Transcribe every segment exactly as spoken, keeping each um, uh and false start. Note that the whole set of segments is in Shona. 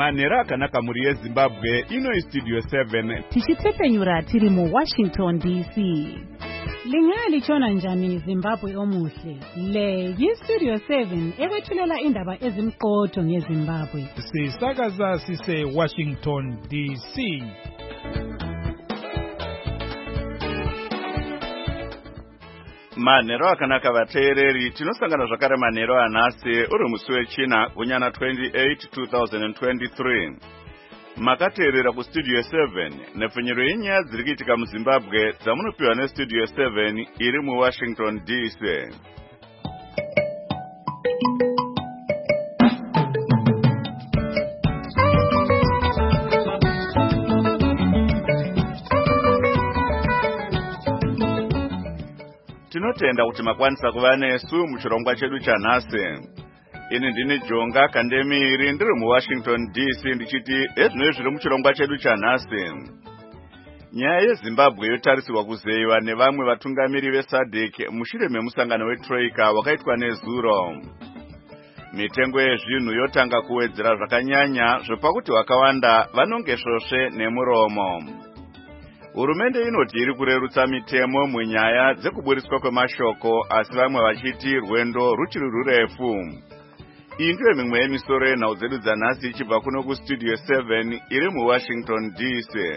manhero akanaka mhuri yeZimbabwe. Ino iStudio seven tichitsepenyura tiri muWashington D C. Lingaya lichona njani Zimbabwe omuhle? Le yiStudio seven ekwethulela indaba ezimqotho ngeZimbabwe. Sisakaza sise Washington D C. Manhero akanaka vateereri, tinosangana zvakare manhero anhasi uri musi wechina gunyana twenty-eight two thousand twenty-three. Makateerera kuStudio seven nepfenyero yenyaya dziri kuitika muZimbabwe dzamunopiwa neStudio seven iri muWashington D C. Tinotenda kuti makwanisa kuva nesu muchirongwa chedu chanhasi. Ini ndini Jonga Kandemiri ndiri muWashington D C ndichiti ezvinoi zviri muchirongwa chedu chanhasi. Nyaya yeZimbabwe yotarisirwa kuzeyiwa nevamwe vatungamiri veSADC mushure memusangano weTroika wakaitwa nezuro. Mitengo yezvinhu yotanga kuwedzera zvakanyanya zvopakuti vakawanda vanonge svosve nemuromo. Hurumende inoti iri kurerutsa mitemo munyaya dzekuburiswa kwemashoko, asi vamwe vachiti rwendo ruchiri rurefu. Iyi ndiyo mimwe yemisoro yenhau dzedu dzanhasi ichibva kuno kuStudio seven iri muWashington D C.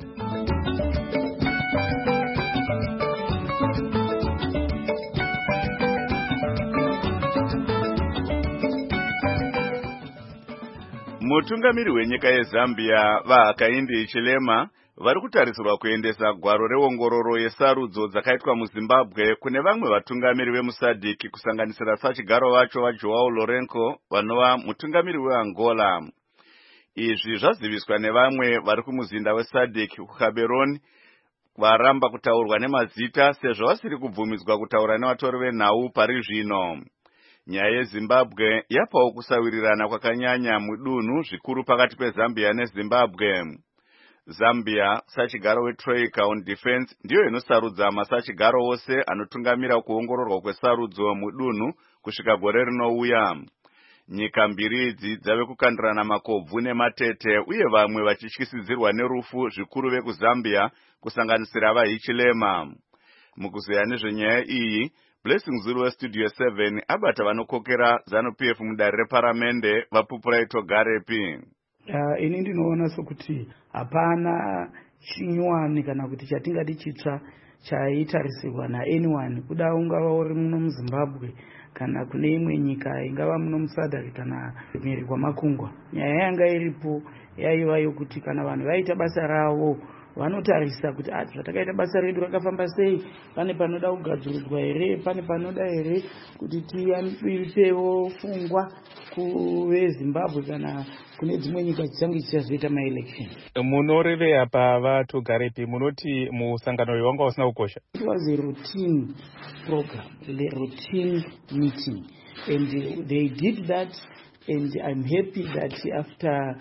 Mutungamiri wenyika yeZambia vaHakainde Hichilema vari kutarisirwa kuendesa gwaro reongororo yesarudzo dzakaitwa muZimbabwe kune vamwe vatungamiri vemuSADC kusanganisira sachigaro vacho vaJoao Lourenco vanova mutungamiri weAngola. Izvi zvaziviswa nevamwe vari kumuzinda weSADC kuGaborone varamba kutaurwa nemazita sezvo vasiri kubvumidzwa kutaura nevatori venhau pari zvino. Nyaya yeZimbabwe yapawo kusawirirana kwakanyanya mudunhu zvikuru pakati peZambia neZimbabwe. Zambia, sachigaro weTroika on Defense, ndiyo inosarudza masachigaro ose anotungamira kuongororwa kwesarudzo mudunhu kusvika gore rinouya. Nyika mbiri idzi dzave kukandirana makobvu nematete uye vamwe vachityisidzirwa nerufu zvikuru vekuZambia kusanganisira vaHichilema. Mukuzeya nezvenyaya iyi, Blessing Zulu weStudio seven abata vanokokera ZANU-P F mudare reparamende vaPupura Itogarepi. Uh, ini ndinoona sokuti hapana chinyuwani kana kuti chatingati chitsva chaitarisirwa naanyone kuda ungava uri muno muZimbabwe kana kune imwe nyika ingava muno muSADC kana mhiri kwamakungwa. Nyaya yanga iripo yaiva yokuti kana vanhu vaita basa ravo vanotarisa kuti ah zvatakaita basa redu rakafamba sei, pane panoda kugadziridzwa here, pane panoda here kuti tiyambisewo pfungwa kuveZimbabwe kana kune dzimwe nyika dzichange dzichazoita maelection. Munorevera pavatogarepi munoti musangano uyu wanga usina kukosha? It was a routine program, a routine meeting, and they did that, and I'm happy that after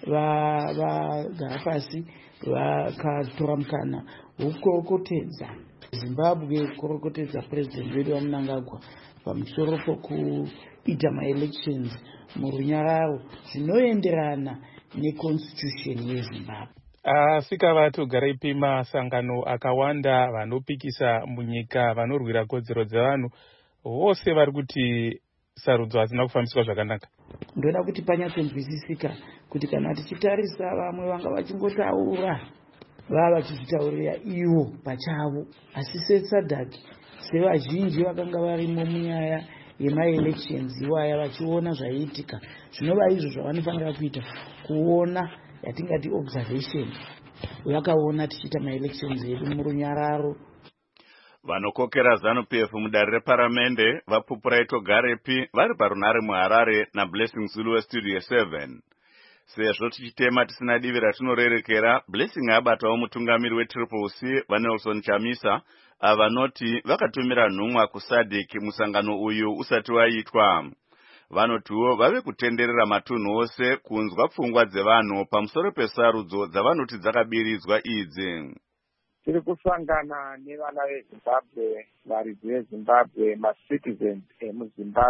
vagara pasi vakatora mukana wokukorokotedza Zimbabwe, kukorokotedza president wedu vaMnangagwa pamusoro pokuita maelections murunyararo zvinoenderana neconstitution yeZimbabwe. Asika vatogarepi masangano akawanda vanopikisa munyika vanorwira kodzero dzevanhu vose vari kuti sarudzo hazina kufambiswa zvakanaka. Ndoda kuti panyatsonzwisisika kuti kana tichitarisa vamwe vanga vachingotaura vava vachizvitaurira ivo pachavo, asi seSADC sevazhinji vakanga varimo munyaya yemaelections iwaya vachiona zvaiitika, zvinova izvo zvavanofanira kuita, kuona yatingati observation, vakaona tichiita maelections edu murunyararo. Vanokokera ZANU-P F mudare reparamende vaPupura Itogarepi vari parunare muHarare naBlessing Zulu weStudio seven. Sezvo tichitema tisina divi ratinorerekera, Blessing abatawo mutungamiri weTriple C vaNelson Chamisa avanoti vakatumira nhumwa kuSADC musangano uyu usati waitwa. Vanotiwo vave kutenderera matunhu ose kunzwa pfungwa dzevanhu pamusoro pesarudzo dzavanoti dzakabiridzwa idzi. Tiri kusangana nevana veZimbabwe, varidzi veZimbabwe, macitizens emuZimbabwe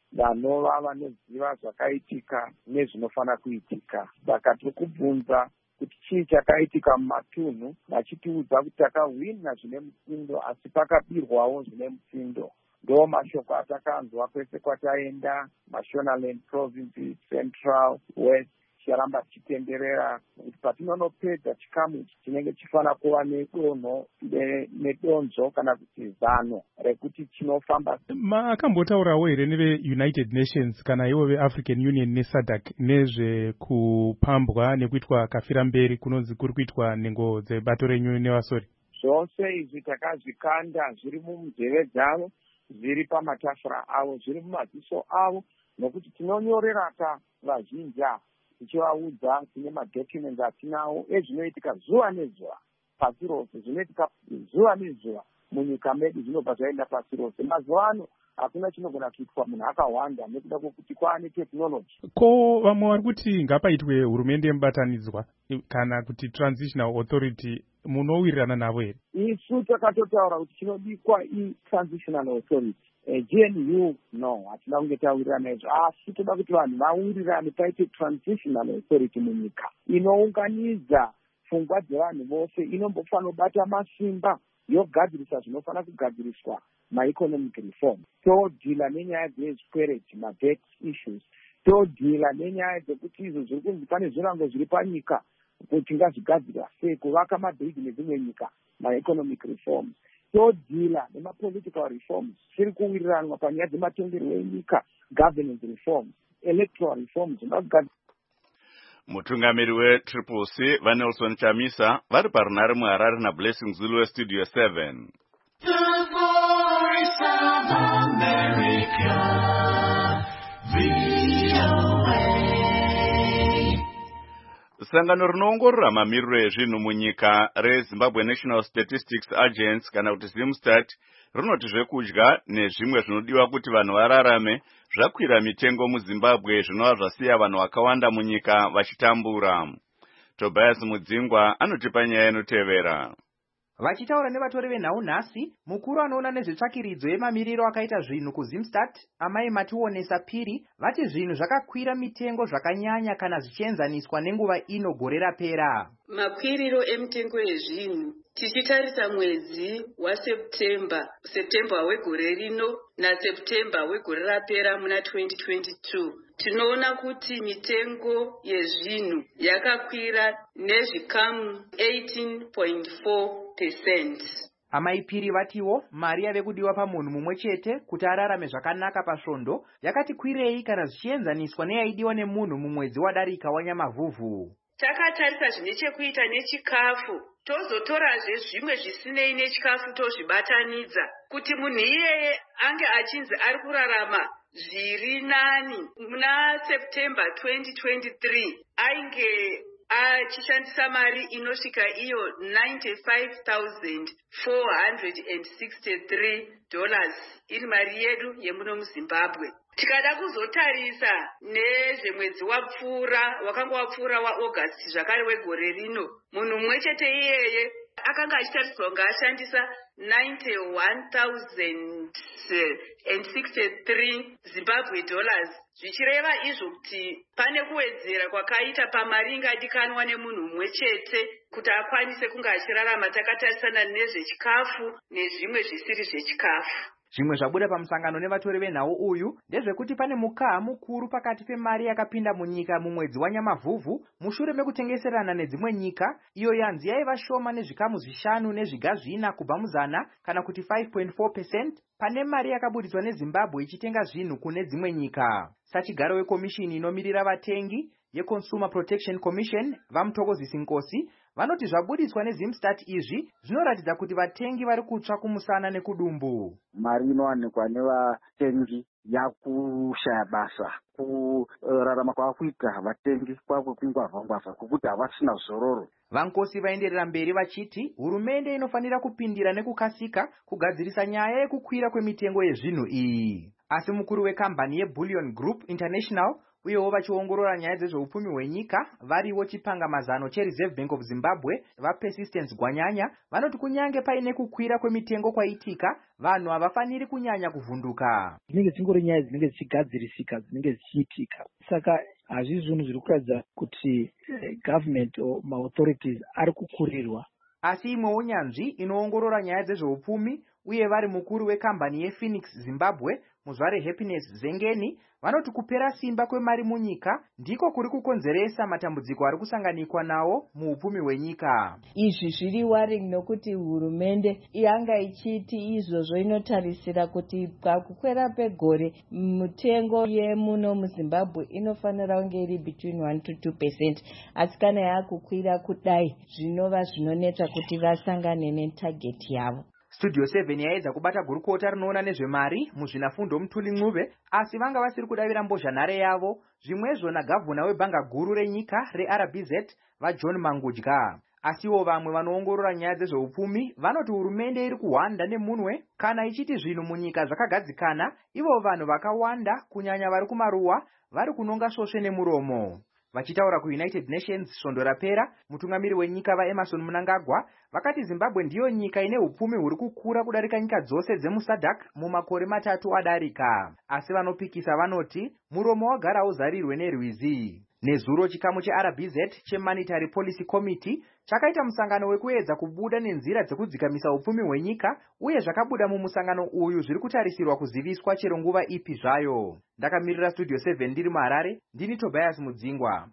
vanova vanoziva zvakaitika nezvinofanira kuitika. Saka tiri kubvunza kuti chii chakaitika mumatunhu, vachitiudza kuti takahwina zvine mutsindo asi pakabirwawo zvine mutsindo. Ndo mashoko atakanzwa kwese kwataenda, Mashonaland Province, Central, West, chiramba chitenderera kuti patinonopedza chikamu chinenge chifana kuva nedonho nedonzo kana kuti zano rekuti chinofamba. Makambotaurawo here neve-United Nations kana ivo ve-African Union neSADC nezvekupambwa nekuitwa kafira mberi kunonzi kuri kuitwa nhengo dzebato renyu nevasori? Zvose izvi takazvikanda, zviri munzeve dzavo, zviri pamatafura avo, zviri mumadziso avo, nokuti tinonyorerata vazhinji ava tichivaudza tine madocuments atinawo ezvinoitika zuva nezuva pasi rose, zvinoitika zuva nezuva munyika medu zvinobva zvaenda pasi rose. Mazuva ano hakuna chinogona kuitwa munhu akawanda nekuda kwokuti kwaane tekinoloji. Ko vamwe vari kuti ngapaitwe hurumende yemubatanidzwa kana kuti transitional authority, munowirirana navo here? Isu takatotaura kuti chinodikwa i-transitional authority. G N U no, hatina kunge tawirirana izvo, asi toda kuti vanhu vawirirane paite transitional authority munyika inounganidza pfungwa dzevanhu vose, inombofanira kubata masimba yogadzirisa zvinofanira kugadziriswa ma-economic reform. Todhila nenyaya dzezvikwereti, ma-debt issues. Todhila nenyaya dzekuti izvo zviri kunzi pane zvirango zviri panyika kuti ngazvigadzirwa sei, kuvaka mabhiriji nedzimwe nyika, ma-economic reforms. Todhila nema-political reforms, zviri kuwiriranwa panyaya dzematongerwo enyika, governance reforms, electoral reforms. Mutungamiri we-Triple C vaNelson Chamisa vari parunare muHarare naBlessing Zulu weStudio seven. The Voice of America, V O A. Sangano rinoongorora mamiriro ezvinhu munyika reZimbabwe National Statistics Agency kana kuti ZimStat rinoti zvekudya nezvimwe zvinodiwa kuti vanhu vararame zvakwira mitengo muZimbabwe, zvinova zvasiya vanhu vakawanda munyika vachitambura. Tobias Mudzingwa anotipa nyaya inotevera. Vachitaura nevatori venhau nhasi, mukuru anoona nezvetsvakiridzo yemamiriro akaita zvinhu kuZimStat, Amai Mationesa Phiri, vati zvinhu zvakakwira mitengo zvakanyanya kana zvichienzaniswa nenguva ino gore rapera. Makwiriro emitengo yezvinhu tichitarisa mwedzi waSeptemba, Septemba wegore rino naSeptemba wegore rapera muna twenty twenty-two, tinoona kuti mitengo yezvinhu yakakwira nezvikamu eighteen point four percent. Amai Phiri vatiwo mari yave kudiwa pamunhu mumwe chete kuti ararame zvakanaka pasvondo yakati kwirei kana zvichienzaniswa neyaidiwa nemunhu mumwedzi wadarika wanyamavhuvhu. Takatarisa zvine chekuita nechikafu, tozotorazve zvimwe zvisinei nechikafu tozvibatanidza kuti munhu iyeye ange achinzi ari kurarama zviri nani. Muna September twenty twenty-three ainge achishandisa mari inosvika iyo ninety-five thousand four hundred sixty-three dollars iri mari yedu yemuno muZimbabwe. Tikada kuzotarisa nezvemwedzi wapfuura wakanga wapfuura waAugust zvakare wegore rino, munhu mumwe chete iyeye akanga achitariswa kunge ashandisa ninety-one thousand sixty-three Zimbabwe dollars, zvichireva izvo kuti pane kuwedzera kwakaita pamari ingadikanwa nemunhu mumwe chete kuti akwanise kunge achirarama takatarisana nezvechikafu nezvimwe zvisiri zvechikafu. Zvimwe zvabuda pamusangano nevatori venhau uyu ndezvekuti pane mukaha mukuru pakati pemari yakapinda munyika mumwedzi wanyamavhuvhu mushure mekutengeserana nedzimwe nyika, iyo yanzi yaiva shoma nezvikamu zvishanu nezviga zvina kubva muzana kana kuti five point four percent pane mari yakabudiswa neZimbabwe ichitenga zvinhu kune dzimwe nyika. Sachigaro wekomishini inomirira vatengi yeConsumer Protection Commission vaMuthokozisi Nkosi vanoti zvabudiswa neZimStat izvi zvinoratidza kuti vatengi vari kutsva kumusana nekudumbu. Mari inowanikwa nevatengi yakushaya basa, kurarama kwakuita vatengi kwakungwavha-ngwavha kwekuti havasina zororo. VaNkosi vaenderera mberi vachiti hurumende inofanira kupindira nekukasika kugadzirisa nyaya yekukwira kwemitengo yezvinhu iyi. Asi mukuru wekambani yeBullion Group International uyewo vachiongorora nyaya dzezveupfumi hwenyika variwo chipangamazano chereserve bank of zimbabwe vapersistence gwanyanya vanoti kunyange paine kukwira kwemitengo kwaitika vanhu havafaniri kunyanya kuvhunduka. dzinenge dzingori nyaya dzinenge dzichigadzirisika dzinenge dzichiitika, saka hazvisi zvinhu zviri kuratidza kuti government or maauthorities ari kukurirwa. Asi imwewo nyanzvi inoongorora nyaya dzezveupfumi uye vari mukuru wekambani yePhoenix Zimbabwe muzvare Happiness Zengeni vanoti kupera simba kwemari munyika ndiko kuri kukonzeresa matambudziko ari kusanganikwa nawo muupfumi hwenyika. Izvi zviri worrying nokuti hurumende yanga ichiti izvozvo inotarisira kuti pakukwera pegore mutengo yemuno muZimbabwe inofanira kunge iri between one to two percent, asi kana yakukwira kudai zvinova zvinonetsa kuti vasangane netarget yavo. Studio seven yaedza kubata gurukota rinoona nezvemari muzvinafundo Mutuli Ncube, asi vanga vasiri kudavira mbozhanhare yavo zvimwezvo nagavhuna webhanga guru renyika reR B Z vaJohn Mangudya. Asiwo vamwe vanoongorora nyaya dzezveupfumi vanoti hurumende iri kuhwanda nemunwe kana ichiti zvinhu munyika zvakagadzikana, ivo vanhu vakawanda kunyanya vari kumaruwa vari kunonga svosve nemuromo. Vachitaura kuUnited Nations svondo rapera, mutungamiri wenyika vaEmerson Mnangagwa vakati Zimbabwe ndiyo nyika ine upfumi huri kukura kudarika nyika dzose dzemuSADC mumakore matatu adarika. Asi vanopikisa vanoti muromo wagara uzarirwe nerwizi. Nezuro chikamu cheR B Z cheMonetary Policy Committee chakaita musangano wekuedza kubuda nenzira dzekudzikamisa upfumi hwenyika, uye zvakabuda mumusangano uyu zviri kutarisirwa kuziviswa chero nguva ipi zvayo. Ndakamirira Studio seven ndiri muHarare, ndini Tobias Mudzingwa.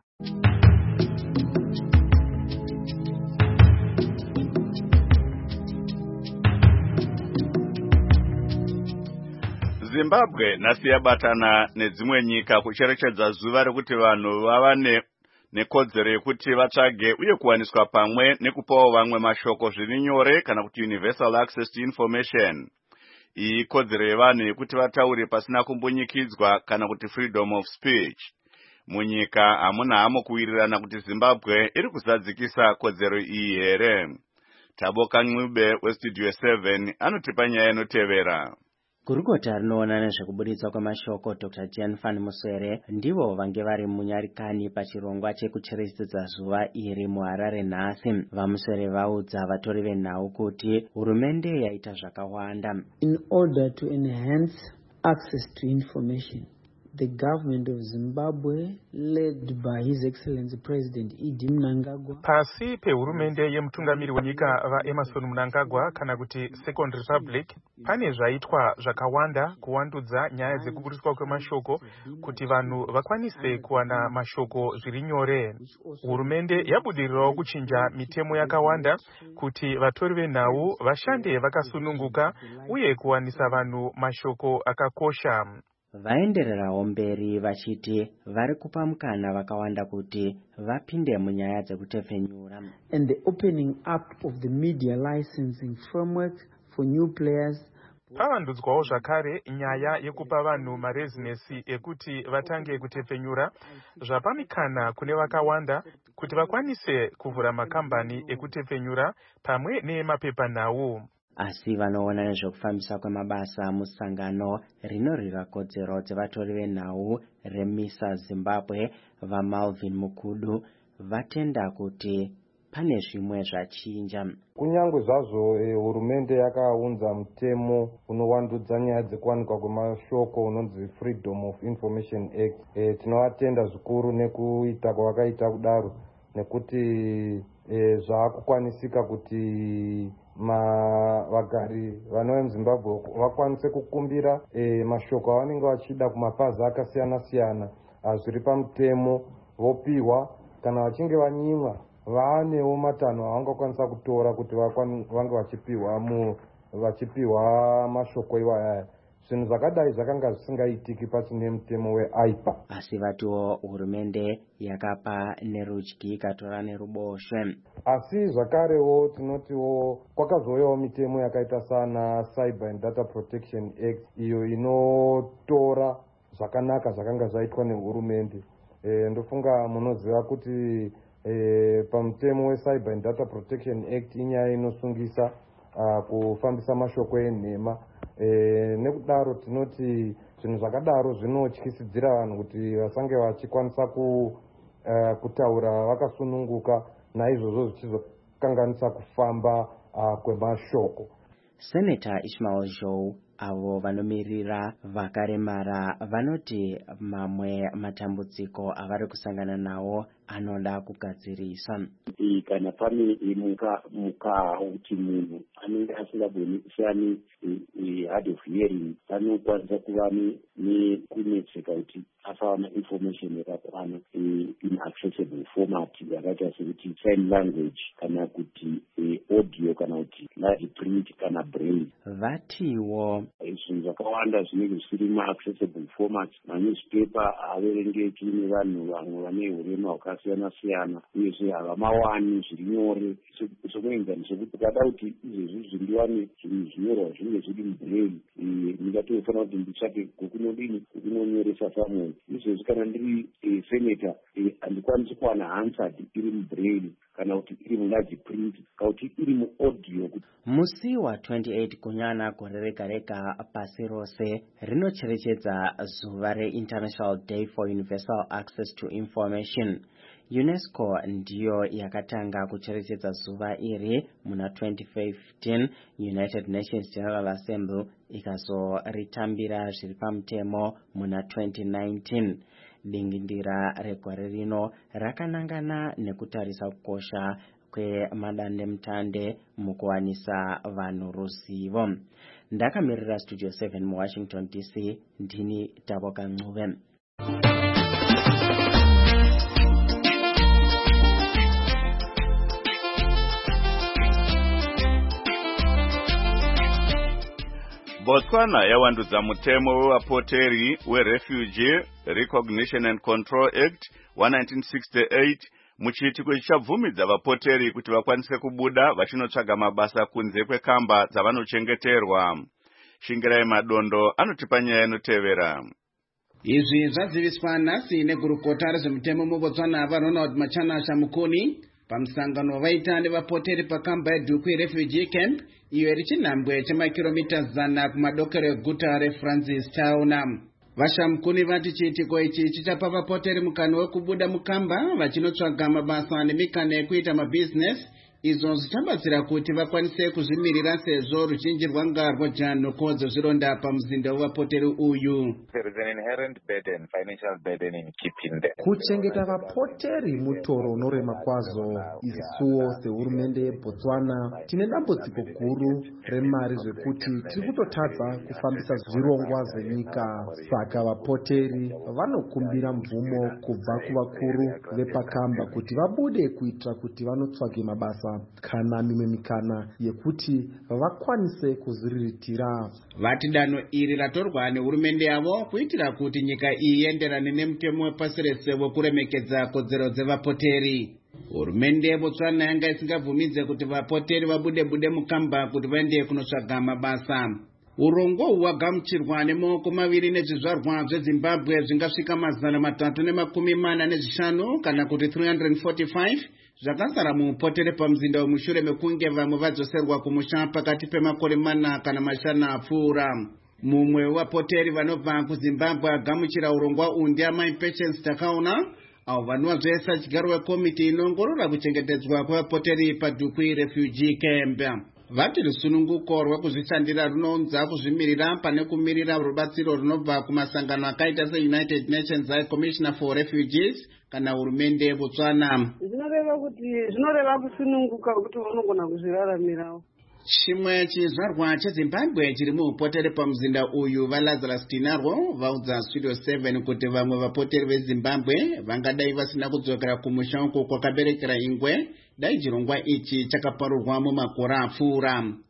Zimbabwe nhasi yabatana nedzimwe nyika kucherechedza zuva rekuti vanhu vava nekodzero yekuti vatsvage uye kuwaniswa pamwe nekupawo vamwe mashoko zviri nyore kana kuti universal access to information. Iyi kodzero yevanhu yekuti vataure pasina kumbunyikidzwa kana kuti freedom of speech. Munyika hamuna hamo kuwirirana kuti Zimbabwe iri kuzadzikisa kodzero iyi here. Taboka Ncube weStudio seven anotipa nyaya inotevera. Gurukota rinoona nezvekuburitswa kwemashoko Doctor Jan van Muswere ndivo vange vari munyarikani pachirongwa chekucherechedza zuva iri muHarare nhasi. VaMuswere vaudza vatori venhau kuti hurumende yaita zvakawanda. In order to enhance access to information, the government of Zimbabwe, led by His Excellency President Idi Mnangagwa, pasi pehurumende yemutungamiri wenyika vaEmerson Mnangagwa kana kuti Second Republic, pane zvaitwa zvakawanda kuwandudza nyaya dzekuburitswa kwemashoko kuti vanhu vakwanise kuwana mashoko zviri nyore. Hurumende yabudirirawo kuchinja mitemo yakawanda kuti vatori venhau vashande vakasununguka uye kuwanisa vanhu mashoko akakosha. Vaendererawo mberi vachiti vari kupa mukana vakawanda kuti vapinde munyaya dzekutepfenyura. And the opening up of the media licensing framework for new players. Pavandudzwawo zvakare nyaya yekupa vanhu marezinesi ekuti vatange kutepfenyura, zvapa mikana kune vakawanda kuti vakwanise kuvhura makambani ekutepfenyura pamwe nemapepanhau. Asi vanoona nezvekufambisa kwemabasa musangano rinorwira kodzero dzevatori venhau reMISA Zimbabwe vaMalvin Mukudu vatenda kuti pane zvimwe zvachinja. Kunyange zvazvo eh, hurumende yakaunza mutemo unowandudza nyaya dzekuwanikwa kwemashoko unonzi Freedom of Information Act, eh, tinovatenda zvikuru nekuita kwavakaita kudaro nekuti eh, zvakukwanisika kuti ma vagari vanova muZimbabwe vakwanise kukumbira e, mashoko avanenge vachida kumapazi akasiyana siyana zviri pamutemo vopiwa. Kana vachinge vanyimwa vaanewo matanho avangakwanisa kutora kuti vange vachipiwa mu vachipiwa mashoko iwaya. Zvinhu zvakadai zvakanga zvisingaitiki pasine mutemo weAIPA. Asi vatiwo hurumende yakapa nerudyi ikatora neruboshwe. Asi zvakarewo tinotiwo kwakazouyawo mitemo yakaita sana Cyber and Data Protection Act iyo inotora zvakanaka zvakanga zvaitwa nehurumende. E, ndofunga munoziva kuti e, pamutemo weCyber and Data Protection Act inyaya inosungisa uh, kufambisa mashoko enhema. E, nekudaro tinoti zvinhu zvakadaro zvinotyisidzira vanhu kuti vasange vachikwanisa ku, uh, kutaura vakasununguka, naizvozvo zvichizokanganisa kufamba uh, kwemashoko. Senator Ishmael Joe avo vanomirira vakaremara vanoti mamwe matambudziko avari kusangana nawo anoda kugadziriswa. Kana pane muka muka uti munhu anenge asingagoni kusani hard of hearing anokwanisa kuva nekunetseka kuti asawana information yakakwana in accessible format yakaita sekuti sign language kana kuti audio kana kuti large print kana braille. Vatiwo zvinhu zvakawanda zvinenge zvisiri ma-accessible format. Manewspaper averengeki nevanhu vamwe vane urema hwakasiyana siyana, uyezve havamawani zviri nyore. Sokuenzanisa kuti ukada kuti izvezvi zvindiwane zvinhu zvinyorwa zvinenge zviri mubraille, ndingatofanira kuti nditsvake kukunodini kukunonyoresa samwe. Izvezvi kana ndiri senator handikwanisi kuwana hansard iri mubraille kana kuti iri mularge print kana kuti iri muaudio. Musi wa twenty-eight kunyana gore rega rega pasi rose rinocherechedza zuva re-International Day for Universal Access to Information. UNESCO ndiyo yakatanga kucherechedza zuva iri muna twenty fifteen. United Nations General Assembly ikazoritambira zviri pamutemo muna twenty nineteen. Dingindira regore rino rakanangana nekutarisa kukosha kwemadandemutande mukuwanisa vanhu ruzivo. Ndakamirira Studio seven mu Washington D C, ndini Taboka Ncube. Botswana yawandudza mutemo wevapoteri weRefugee Recognition and Control Act wa nineteen sixty-eight muchiitiko chichabvumidza vapoteri kuti vakwanise kubuda vachinotsvaga mabasa kunze kwekamba dzavanochengeterwa. Shingirai Madondo anotipa nyaya inotevera. Izvi zvaziviswa nhasi negurukota rezvemutemo muBotswana vaRonald Machanasha Mukuni pamusangano vaita nevapoteri pakamba yeDuku Refugee Camp, iyo iri chinhambwe chemakiromita zana kumadokero eguta reFrancis Town. Vashamukuni vati chiitiko ichi chichapa vapoteri mukana wekubuda mukamba vachinotsvaga mabasa nemikana yekuita mabusiness, izvo zvichabatsira kuti vakwanise kuzvimirira sezvo ruzhinji rwanga rwajanhokodza zvironda pamuzinda wevapoteri uyu. There is an inherent burden, financial burden in keeping them. Kuchengeta vapoteri mutoro unorema kwazvo. Isuwo sehurumende yeBotswana tine dambudziko guru remari zvekuti tiri kutotadza kufambisa zvirongwa zvenyika. Saka vapoteri vanokumbira mvumo kubva kuvakuru vepakamba kuti vabude kuitira kuti vanotsvage mabasa kana mimwe mikana yekuti vakwanise kuzviriritira. Vati danho iri ratorwa nehurumende yavo kuitira kuti nyika iyi ienderane nemutemo wepasi rese wekuremekedza kodzero dzevapoteri. Hurumende yeBotswana yanga isingabvumidze kuti vapoteri vabude bude mukamba kuti vaende kunotsvaga mabasa. Urongwa hwagamuchirwa nemaoko maviri nezvizvarwa zveZimbabwe zvingasvika mazana matatu nemakumi mana nezvishanu kana kuti three hundred forty-five zvakasara muupoteri pamuzinda wemushure mekunge vamwe vadzoserwa kumusha pakati pemakore mana kana mashana apfuura. Mumwe wevapoteri vanobva kuZimbabwe agamuchira urongwa uhu ndiamai Patience Takaona, avo vanovazvesa chigaro wekomiti inongorora kuchengetedzwa kwevapoteri paDuku Refugee Camp. Vati rusununguko rwekuzvishandira runounza kuzvimirira pane kumirira rubatsiro runobva kumasangano akaita seUnited Nations High Commissioner for Refugees kana hurumende yeBotswana. Zvinoreva kuti zvinoreva kusununguka kuti vanogona kuzviraramirawo. Chimwe chizvarwa cheZimbabwe chiri muupoteri pamuzinda uyu vaLazarus Tinarwo vaudza Studio seven kuti vamwe vapoteri veZimbabwe vangadai vasina kudzokera kumusha uko kwakaberekera ingwe dai chirongwa ichi chakaparurwa mumakore apfuura. Ah,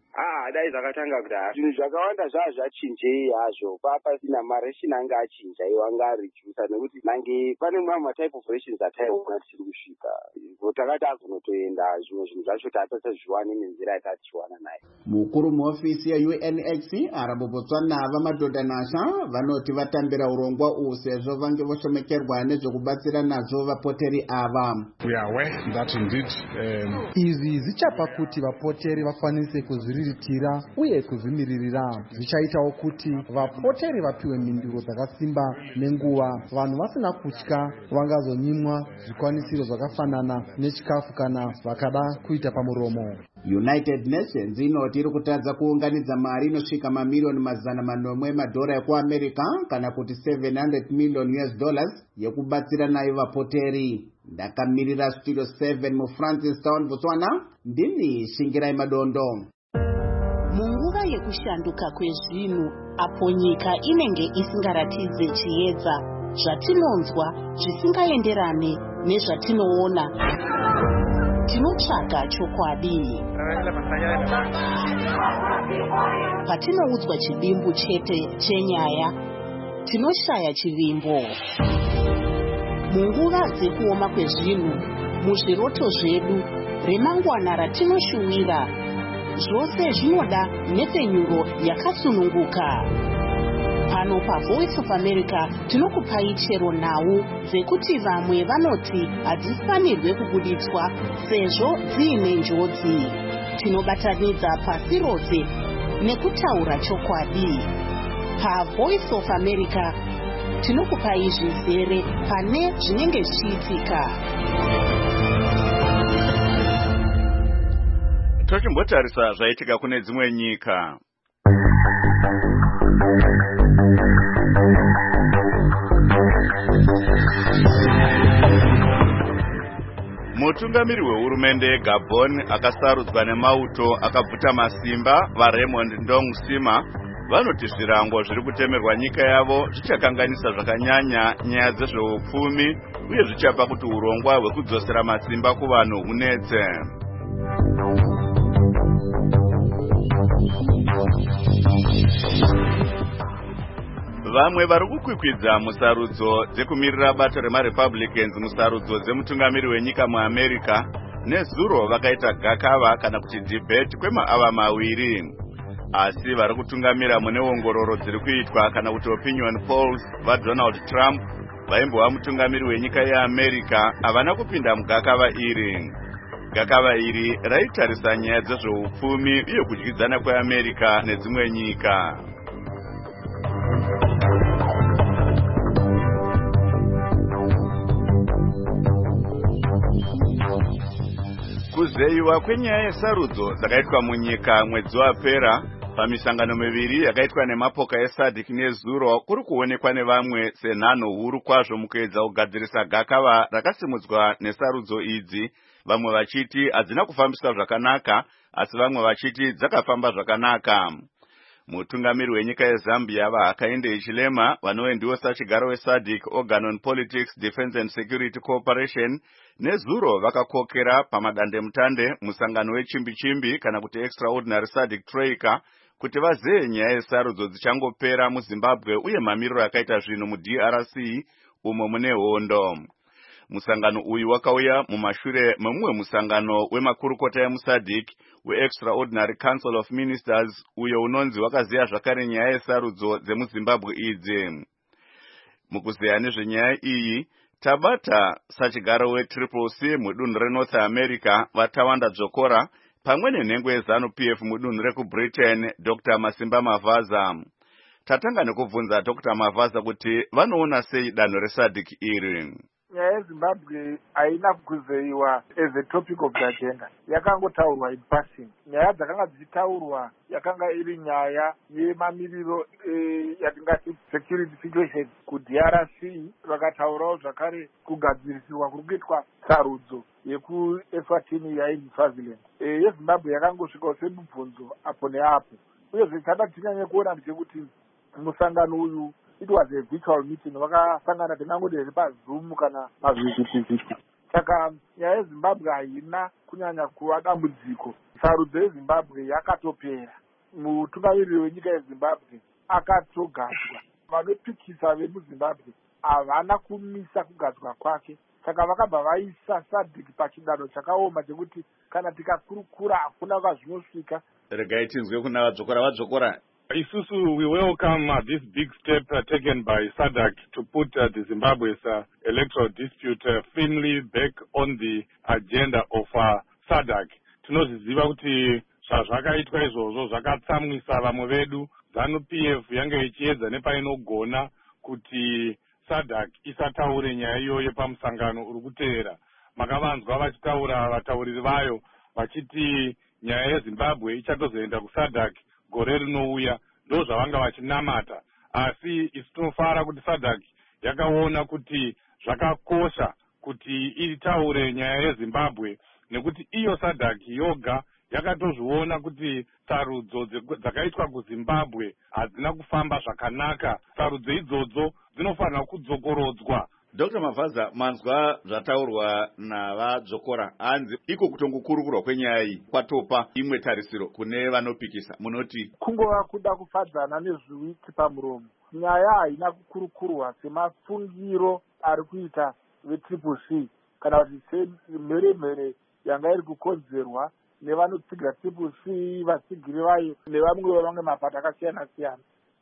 dai zvakatanga kudhara zvinhu zvakawanda zvaa zvachinjei hazvo papasina maration anga achinja iwo anga arijusa nekuti nange pane mamwe matype of rations ataiona tisiri kusvika takati azonotoenda zvimwe zvinhu zvacho tatasazviwane nenzira yatatichiwana nayo. Mukuru muofisi ye-U N H C R muBotswana vamadhodha nasha vanoti vatambira urongwa uhu sezvo vange voshomekerwa nezvekubatsira nazvo vapoteri ava. We are aware that indeed um, izvi zvichapa kuti vapoteri vakwanise kuzviriritira uye kuzvimiririra. Zvichaitawo kuti vapoteri vapiwe minduro dzakasimba nenguva. Vanhu vasina kutya vangazonyimwa zvikwanisiro zvakafanana nechikafu kana vakada kuita pamuromo. United Nations inoti iri kutadza kuunganidza mari inosvika mamiliyoni mazana manomwe madhora ekuAmerica kana kuti seven hundred million U S dollars yekubatsira nayo vapoteri. Ndakamirira Studio seven muFrancistown, Botswana, ndini Shingirai Madondo. Munguva yekushanduka kwezvinhu apo nyika inenge isingaratidze chiedza, zvatinonzwa zvisingaenderane nezvatinoona, tinotsvaga chokwadi. Patinoudzwa chidimbu chete chenyaya, tinoshaya chivimbo. Munguva dzekuoma kwezvinhu, muzviroto zvedu, remangwana ratinoshuwira, zvose zvinoda nhepfenyuro yakasununguka. Pano paVoice of America tinokupai chero nhau dzekuti vamwe vanoti hadzifanirwe kubuditswa sezvo dziine njodzi. Tinobatanidza pasi rose nekutaura chokwadi. PaVoice of America tinokupai zvizere pane zvinenge zvichiitika. Tochimbotarisa zvaitika kune dzimwe nyika. Mutungamiri wehurumende yeGabon akasarudzwa nemauto akabvuta masimba vaRaymond Ndong Sima vanoti zvirango zviri kutemerwa nyika yavo zvichakanganisa zvakanyanya nyaya dzezveupfumi uye zvichapa kuti urongwa hwekudzosera masimba kuvanhu hunetse. Vamwe vari kukwikwidza musarudzo dzekumirira bato remaRepublicans musarudzo dzemutungamiri wenyika muAmerica nezuro vakaita gakava kana kuti debate kwemaava maviri. Asi vari kutungamira mune ongororo dziri kuitwa kana kuti opinion polls vaDonald Trump vaimbova mutungamiri wenyika yeAmerica havana kupinda mugakava iri. Gakava iri raitarisa nyaya dzezveupfumi uye kudyidzana kweAmerica nedzimwe nyika. Kuzeyiwa kwenyaya yesarudzo dzakaitwa munyika mwedzi wapera pamisangano miviri yakaitwa nemapoka eSADC nezuro kuri kuonekwa nevamwe senhano huru kwazvo mukuedza kugadzirisa gakava rakasimudzwa nesarudzo idzi, vamwe vachiti hadzina kufambiswa zvakanaka asi vamwe vachiti dzakafamba zvakanaka. Mutungamiri wenyika yeZambia vaHakainde Hichilema vanove ndiwo sachigaro weSADC Organ on Politics, Defense and Security Cooperation nezuro vakakokera pamadandemutande musangano wechimbi-chimbi kana kuti Extraordinary SADC Troika kuti vazeye nyaya yesarudzo dzichangopera muZimbabwe uye mamiriro akaita zvinhu muD R C umo mune hondo. Musangano uyu wakauya mumashure memumwe musangano wemakurukota emuSADC weExtraordinary Council of Ministers uyo unonzi wakaziya zvakare nyaya yesarudzo dzemuZimbabwe idzi. Mukuzeya nezvenyaya iyi tabata sachigaro weTriple C mudunhu reNorth America vaTawanda Dzokora pamwe nenhengo yeZanu-P F mudunhu rekuBritain Doctor Masimba Mavaza. Tatanga nekubvunza Doctor Mavaza kuti vanoona sei danho reSADC iri. Nyaya yeZimbabwe haina kuzeyiwa as a topic of the agenda, yakangotaurwa in passing. Nyaya dzakanga dzichitaurwa yakanga iri nyaya yemamiriro e, yatingati security situation kuD R C. Vakataurawo zvakare kugadzirisirwa kuri kuitwa sarudzo yekuEswatini yaini Swaziland. E, yeZimbabwe yakangosvikawo semubvunzo apo neapo. Uye zvichada tinyanye kuona ndechekuti musangano uyu it was a virtual meeting, vakasangana tinangoti paZoom kana pazvivhitivhiti. Saka nyaya yeZimbabwe haina kunyanya kuva dambudziko. Sarudzo yeZimbabwe yakatopera mutungamiriri wenyika yezimbabwe akatogadzwa. Vanopikisa vemuzimbabwe havana kumisa kugadzwa kwake, saka vakabva vaisa sadhiki pachidanho chakaoma chekuti kana tikakurukura hakuna kwazvinosvika. Regai tinzwe kuna vadzokora. Vadzokora, Isusu, we welcome uh, this big step uh, taken by S A D C to put uh, the Zimbabwe's uh, electoral dispute uh, firmly back on the agenda of uh, S A D C. Tinoziziva kuti zvazvakaitwa izvozvo zvakatsamwisa vamwe vedu. ZANU P F yange ichiedza nepainogona kuti S A D C isataure nyaya iyoyo pamusangano uri kuteera. Makavanzwa vachitaura vatauriri vayo vachiti nyaya yeZimbabwe ichatozoenda ku S A D C gore rinouya. Ndo zvavanga vachinamata, asi isu tinofara kuti S A D C yakaona kuti zvakakosha kuti itaure nyaya yeZimbabwe, nekuti iyo S A D C yoga yakatozviona kuti sarudzo dzakaitwa kuZimbabwe hadzina kufamba zvakanaka. Sarudzo idzodzo dzinofanira kudzokorodzwa. Doctor Mavaza, manzwa zvataurwa navadzokora, hanzi iko kutongokurukurwa kwenyaya iyi kwatopa imwe tarisiro kune vanopikisa. Munoti kungova kuda kufadzana nezviwiti pamuromo. Nyaya haina kukurukurwa semafungiro ari kuita vetriple C kana kuti semheremhere yanga iri kukonzerwa nevanotsigira triple C, vatsigiri vayo nevamwe vamwe mapato akasiyana siyana.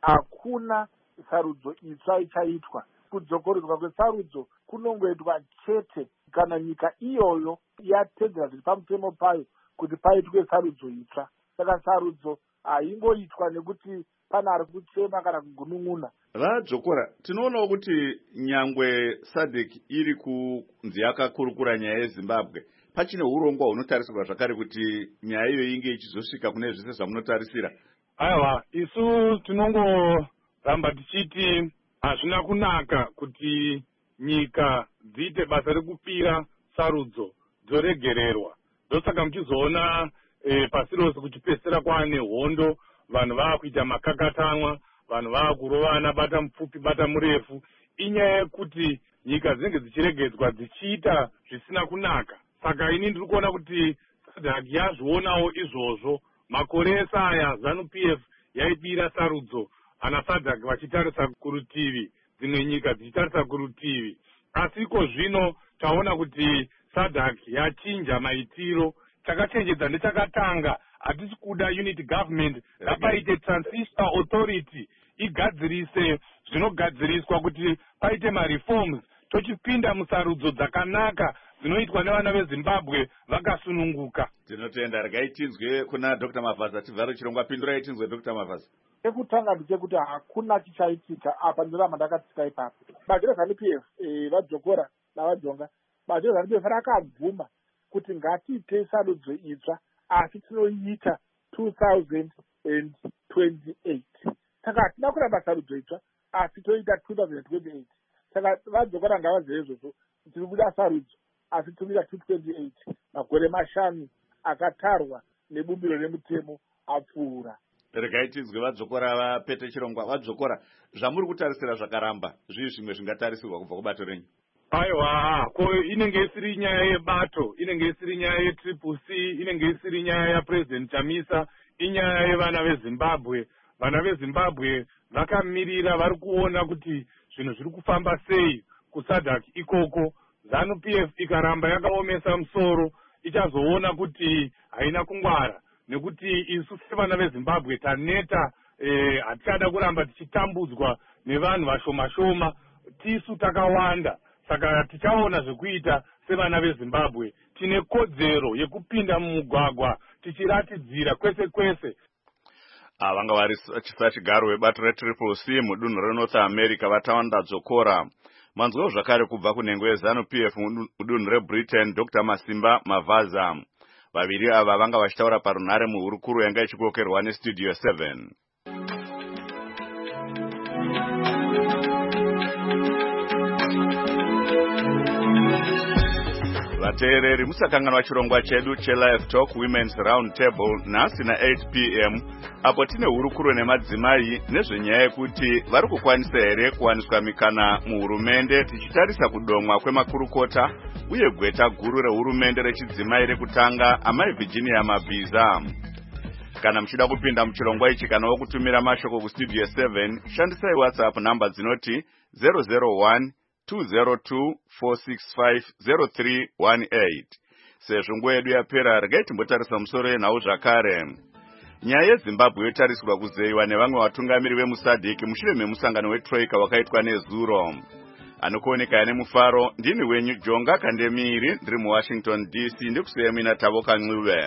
Hakuna sarudzo itsva ichaitwa. Kudzokorodzwa kwesarudzo kunongoitwa chete kana nyika iyoyo yatedzera zviri pamutemo payo kuti paitwe sarudzo itsva. Saka sarudzo haingoitwa nekuti pana ari kuchema kana kugunun'una. Vadzokora, tinoonawo kuti nyangwe S A D C iri kunzi yakakurukura nyaya yeZimbabwe, pachine urongwa hunotarisirwa zvakare kuti nyaya iyo inge ichizosvika kune zvese zvamunotarisira. Aiwa, isu tinongoramba tichiti hazvina kunaka kuti nyika dziite basa rekupira sarudzo dzoregererwa. Ndosaka muchizoona e, pasi rose kuchipesera kwaane hondo, vanhu vakuita makakatanwa, vanhu vakurovana, bata mupfupi bata murefu. Inyaya yekuti nyika dzinenge dzichiregedzwa dzichiita zvisina kunaka. Saka ini ndiri kuona kuti S A D C yazvionawo izvozvo. Makore ese aya ZANU P F yaibira sarudzo, ana S A D C vachitarisa kurutivi, dzimwe nyika dzichitarisa kurutivi. Asi iko zvino taona kuti S A D C yachinja maitiro. Chakachenjedza ndechakatanga, hatisi kuda unity government, ngapaite transitional authority igadzirise zvinogadziriswa kuti paite mareforms, tochipinda musarudzo dzakanaka dzinoitwa nevana veZimbabwe vakasununguka. Tinotenda. Regai tinzwe kuna Doctor Mavaza tivharo chirongwa. Pindurai tinzwe Doctor Mavaza. Ekutanga ndechekuti hakuna chichaitika apa ndiramba ndakatsika ipapo. Bato reZANU P F eh, vadzokora navadzonga, bato reZANU P F rakabvuma kuti ngatiite sarudzo itsva asi tinoiita two thousand twenty-eight. Saka hatina kuramba sarudzo itsva asi toita two thousand twenty-eight. Saka vadzokora ngavazive izvozvo, tiri kuda sarudzo asi tinoita two thousand twenty-eight. Makore mashanu akatarwa nebumbiro remutemo apfuura. Regai tinzwe vadzokora vapete chirongwa. Vadzokora, zvamuri kutarisira zvakaramba zvii zvimwe zvingatarisirwa kubva kubato renyu? Aiwa, ko inenge isiri nyaya yebato, inenge isiri nyaya yetriple C, inenge isiri nyaya yaPresident Chamisa, inyaya yevana veZimbabwe. Vana veZimbabwe vakamirira, vari kuona kuti zvinhu zviri kufamba sei ku S A D C ikoko. ZANU P F ikaramba yakaomesa musoro, ichazoona kuti haina kungwara, nekuti isu sevana veZimbabwe taneta, eh, hatichada kuramba tichitambudzwa nevanhu vashoma shoma, tisu takawanda. Saka tichaona zvekuita sevana veZimbabwe. Tine kodzero yekupinda mumugwagwa tichiratidzira kwese kwese. Vanga vari chisachigaro webato retriple C mudunhu reNorth America Vatawanda Dzokora. Manzwawo zvakare kubva kunhengo yeZANU P F mudunhu reBritain Doctor Masimba Mavaza. Vaviri ava vanga vachitaura parunhare muhurukuru yanga ichikokerwa neStudio seven. Vateereri, musakanganwa chirongwa chedu cheLive Talk Women's Round Table nhasi na eight p m apo tine hurukuro nemadzimai nezvenyaya yekuti vari kukwanisa here kuwaniswa mikana muhurumende, tichitarisa kudomwa kwemakurukota uye gweta guru rehurumende rechidzimai rekutanga amai Virginia Mabhiza. kana mchida kupinda mchirongwa ichi kana wokutumira mashoko ku studio seven shandisai WhatsApp number dzinoti zero zero one two zero two four six five zero three one eight. Sezvo nguva yedu yapera regai timbotarisa musoro yenhau zvakare. Nyaya yeZimbabwe yotarisirwa kuzeyiwa nevamwe vatungamiri vemusadhiki mushure memusangano wetroika wakaitwa nezuro. Anokuoneka nemufaro ndini wenyu Jonga Kandemiri ndiri muWashington D C ndikusiya mina Tavoka Ncube.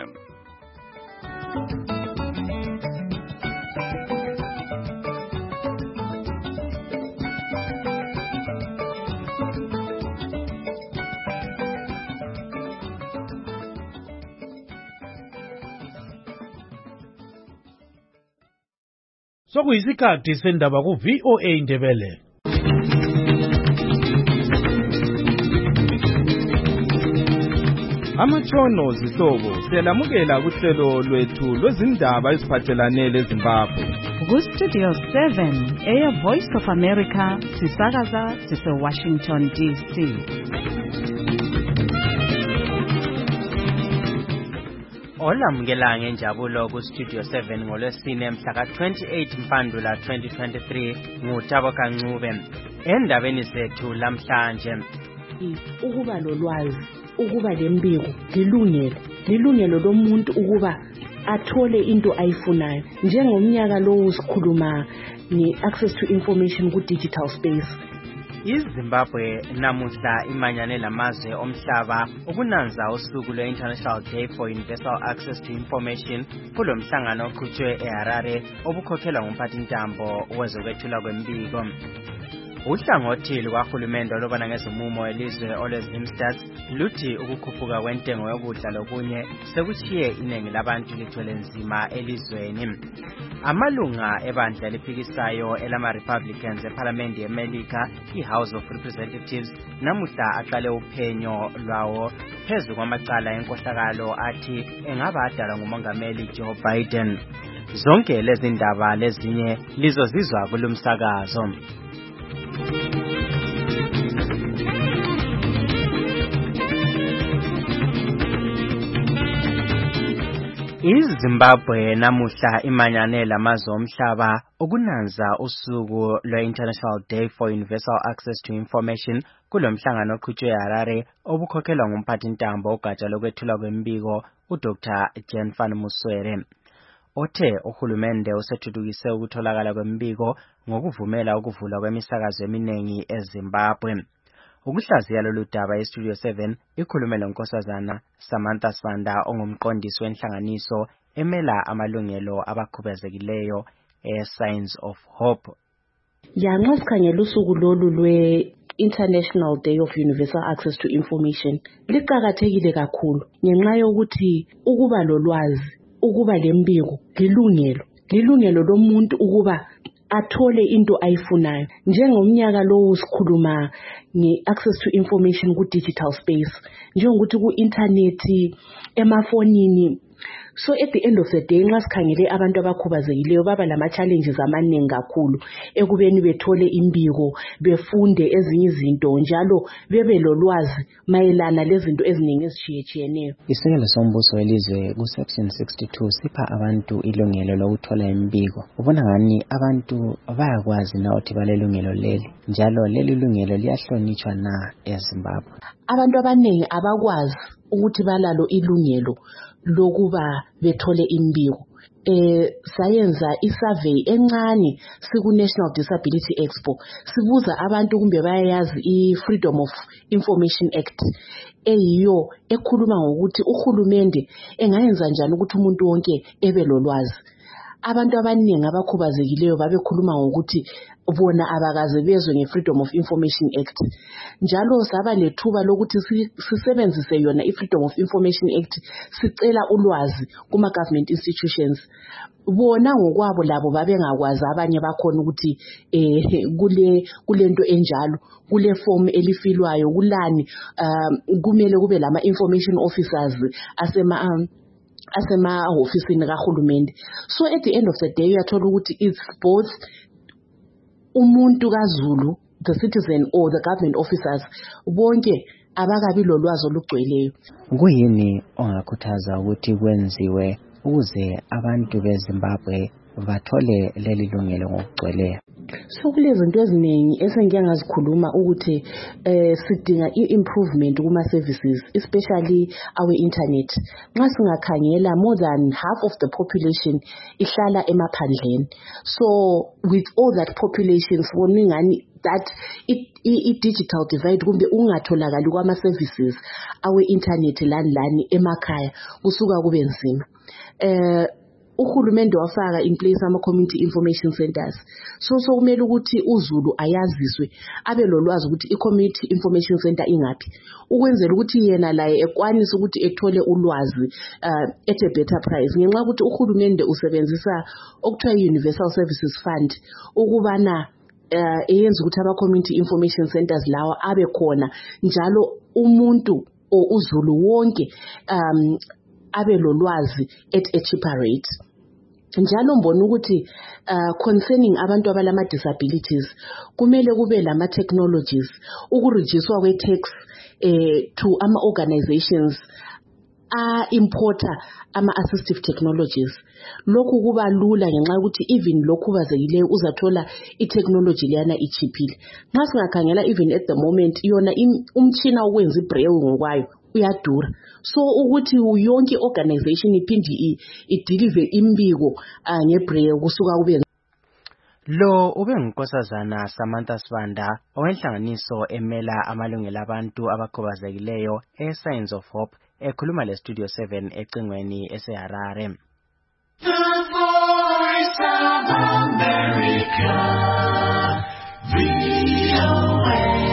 Sokuyisikhathi sendaba ku V O A Ndebele. Amatshono zihlobo siyalamukela kuhlelo lwethu lwezindaba eziphathelane leZimbabwe. Ku Studio seven eya Voice of America sisakaza sise Washington D C. Olamukela ngenjabulo ku Studio seven ngolwesine mhla ka twenty-eight Mpandula twenty twenty-three nguTaboka Ncube. Endabeni zethu lamhlanje ukuba lolwazi ukuba lembiko lilungelo lilungelo lomuntu ukuba athole into ayifunayo njengomnyaka lo usikhuluma nge-access to information ku digital space. iZimbabwe namuhla imanyane lamazwe omhlaba ukunanza usuku lwe-International Day for Universal Access to Information kulo mhlangano oqhutshwe eHarare obukhokhelwa ngumphathintambo wezokwethula kwembiko. Uhlangothi lukahulumende olubona ngezimumo elizwe olweZimstats luthi ukukhuphuka kwentengo yokudla lokunye sekuchiye iningi labantu lithwele nzima elizweni. Amalunga ebandla eliphikisayo elama-Republicans eParliament yeMelika iHouse of Representatives namuhla aqale uphenyo lwawo phezu kwamacala enkohlakalo athi engaba adalwa ngumongameli Joe Biden. Zonke lezi ndaba lezinye lizozizwa kulumsakazo. iZimbabwe namuhla imanyane lamazwe omhlaba ukunanza usuku lwe-International Day for Universal Access to Information kulo mhlangano oqhutshwe eHarare obukhokhelwa ngumphathintambo ugatsha lokwethula kwembiko uDr Jan van Muswere. Othe uhulumende usethuthukise ukutholakala kwembiko ngokuvumela ukuvulwa kwemisakazo eminingi eZimbabwe. Ukuhlaziya lolu daba eStudio seven ikhulume lonkosazana Samantha Sanda ongumqondisi wenhlanganiso emela amalungelo abakhubazekileyo e-Signs of Hope. Yanxa sikhangela usuku lolu lwe-International Day of Universal Access to Information liqakathekile kakhulu ngenxa yokuthi ukuba lolwazi ukuba lembiko lilungelo lilungelo lomuntu ukuba athole into ayifunayo njengomnyaka lo usikhuluma nge-access to information ku digital space njengokuthi ku internet emafonini. So at the end of the day nxa sikhangele abantu abakhubazekileyo baba lama challenges amaningi kakhulu ekubeni bethole imbiko befunde ezinye izinto njalo bebe lolwazi mayelana lezinto eziningi ezitshiyetshiyeneyo. Isekelo sombuso welizwe ku section sixty-two sipha abantu ilungelo lokuthola imbiko. Ubona ngani abantu bayakwazi na ukuthi balelungelo leli njalo leli lungelo liyahlonitshwa na eZimbabwe? Abantu abaningi abakwazi ukuthi balalo ilungelo lokuba bethole imbiko. Eh sayenza isurvey encane siku National Disability Expo sibuza abantu kumbe bayayazi iFreedom of Information Act eyiyo ekhuluma ngokuthi uhulumende engayenza njani ukuthi umuntu wonke ebe lolwazi. Abantu abaningi abakhubazekileyo babekhuluma ngokuthi bona abakaze bezwe ngeFreedom of Information Act. Njalo saba lethuba lokuthi sisebenzise yona iFreedom of Information Act sicela ulwazi kuma government institutions. Bona ngokwabo labo babengakwazi abanye bakhona ukuthi eh kule kulento enjalo kule form elifilwayo kulani um, kumele kube lama information officers asema um, asema ofisini kahulumende. So at the end of the day uyathola ukuthi it's both umuntu kaZulu, the citizen or the government officers bonke abakabi lolwazi olugcweleyo. Kuyini ongakhuthaza ukuthi kwenziwe ukuze abantu beZimbabwe bathole leli lungelo ngokugcweleyo? So kulezinto eziningi esengike ngazikhuluma ukuthi eh sidinga i-improvement kuma services, especially our internet. Nxa singakhangela, more than half of the population ihlala emaphandleni. So with all that population soningani that i-digital divide kumbe ungatholakali kwama services our internet lani lani emakhaya kusuka kube nzima. Eh uhulumende wafaka in place ama community information centers. So so kumele ukuthi uZulu ayaziswe abe lolwazi ukuthi i-community information center ingaphi, ukwenzela ukuthi yena laye ekwanisa ukuthi ethole ulwazi uh, at a better price. Ngenxa ukuthi uhulumende usebenzisa okuthiwa universal services fund ukubana uh, eyenza ukuthi ama community information centers lawa abe khona njalo umuntu o uZulu wonke um abe lolwazi at a cheaper rate. Njalo mbona ukuthi uh, concerning abantu abalama disabilities kumele kube lama technologies ukurejiswa kwe tax eh to ama organizations a importer ama assistive technologies. Lokhu kuba lula ngenxa ukuthi even lokhu bazeyileyo uzathola i-technology leyana ichiphile. Nxa singakhangela even at the moment yona umtshina okwenza ibraille ngokwayo uyadura. So ukuthi yonke organization iphindi ideliver imbiko ngebraille kusuka kube lo ube ngunkosazana Samantha Sibanda owenhlanganiso emela amalungelo abantu abakhubazekileyo eSigns of Hope ekhuluma le Studio seven ecingweni eseHarare. The Voice of America, V O A.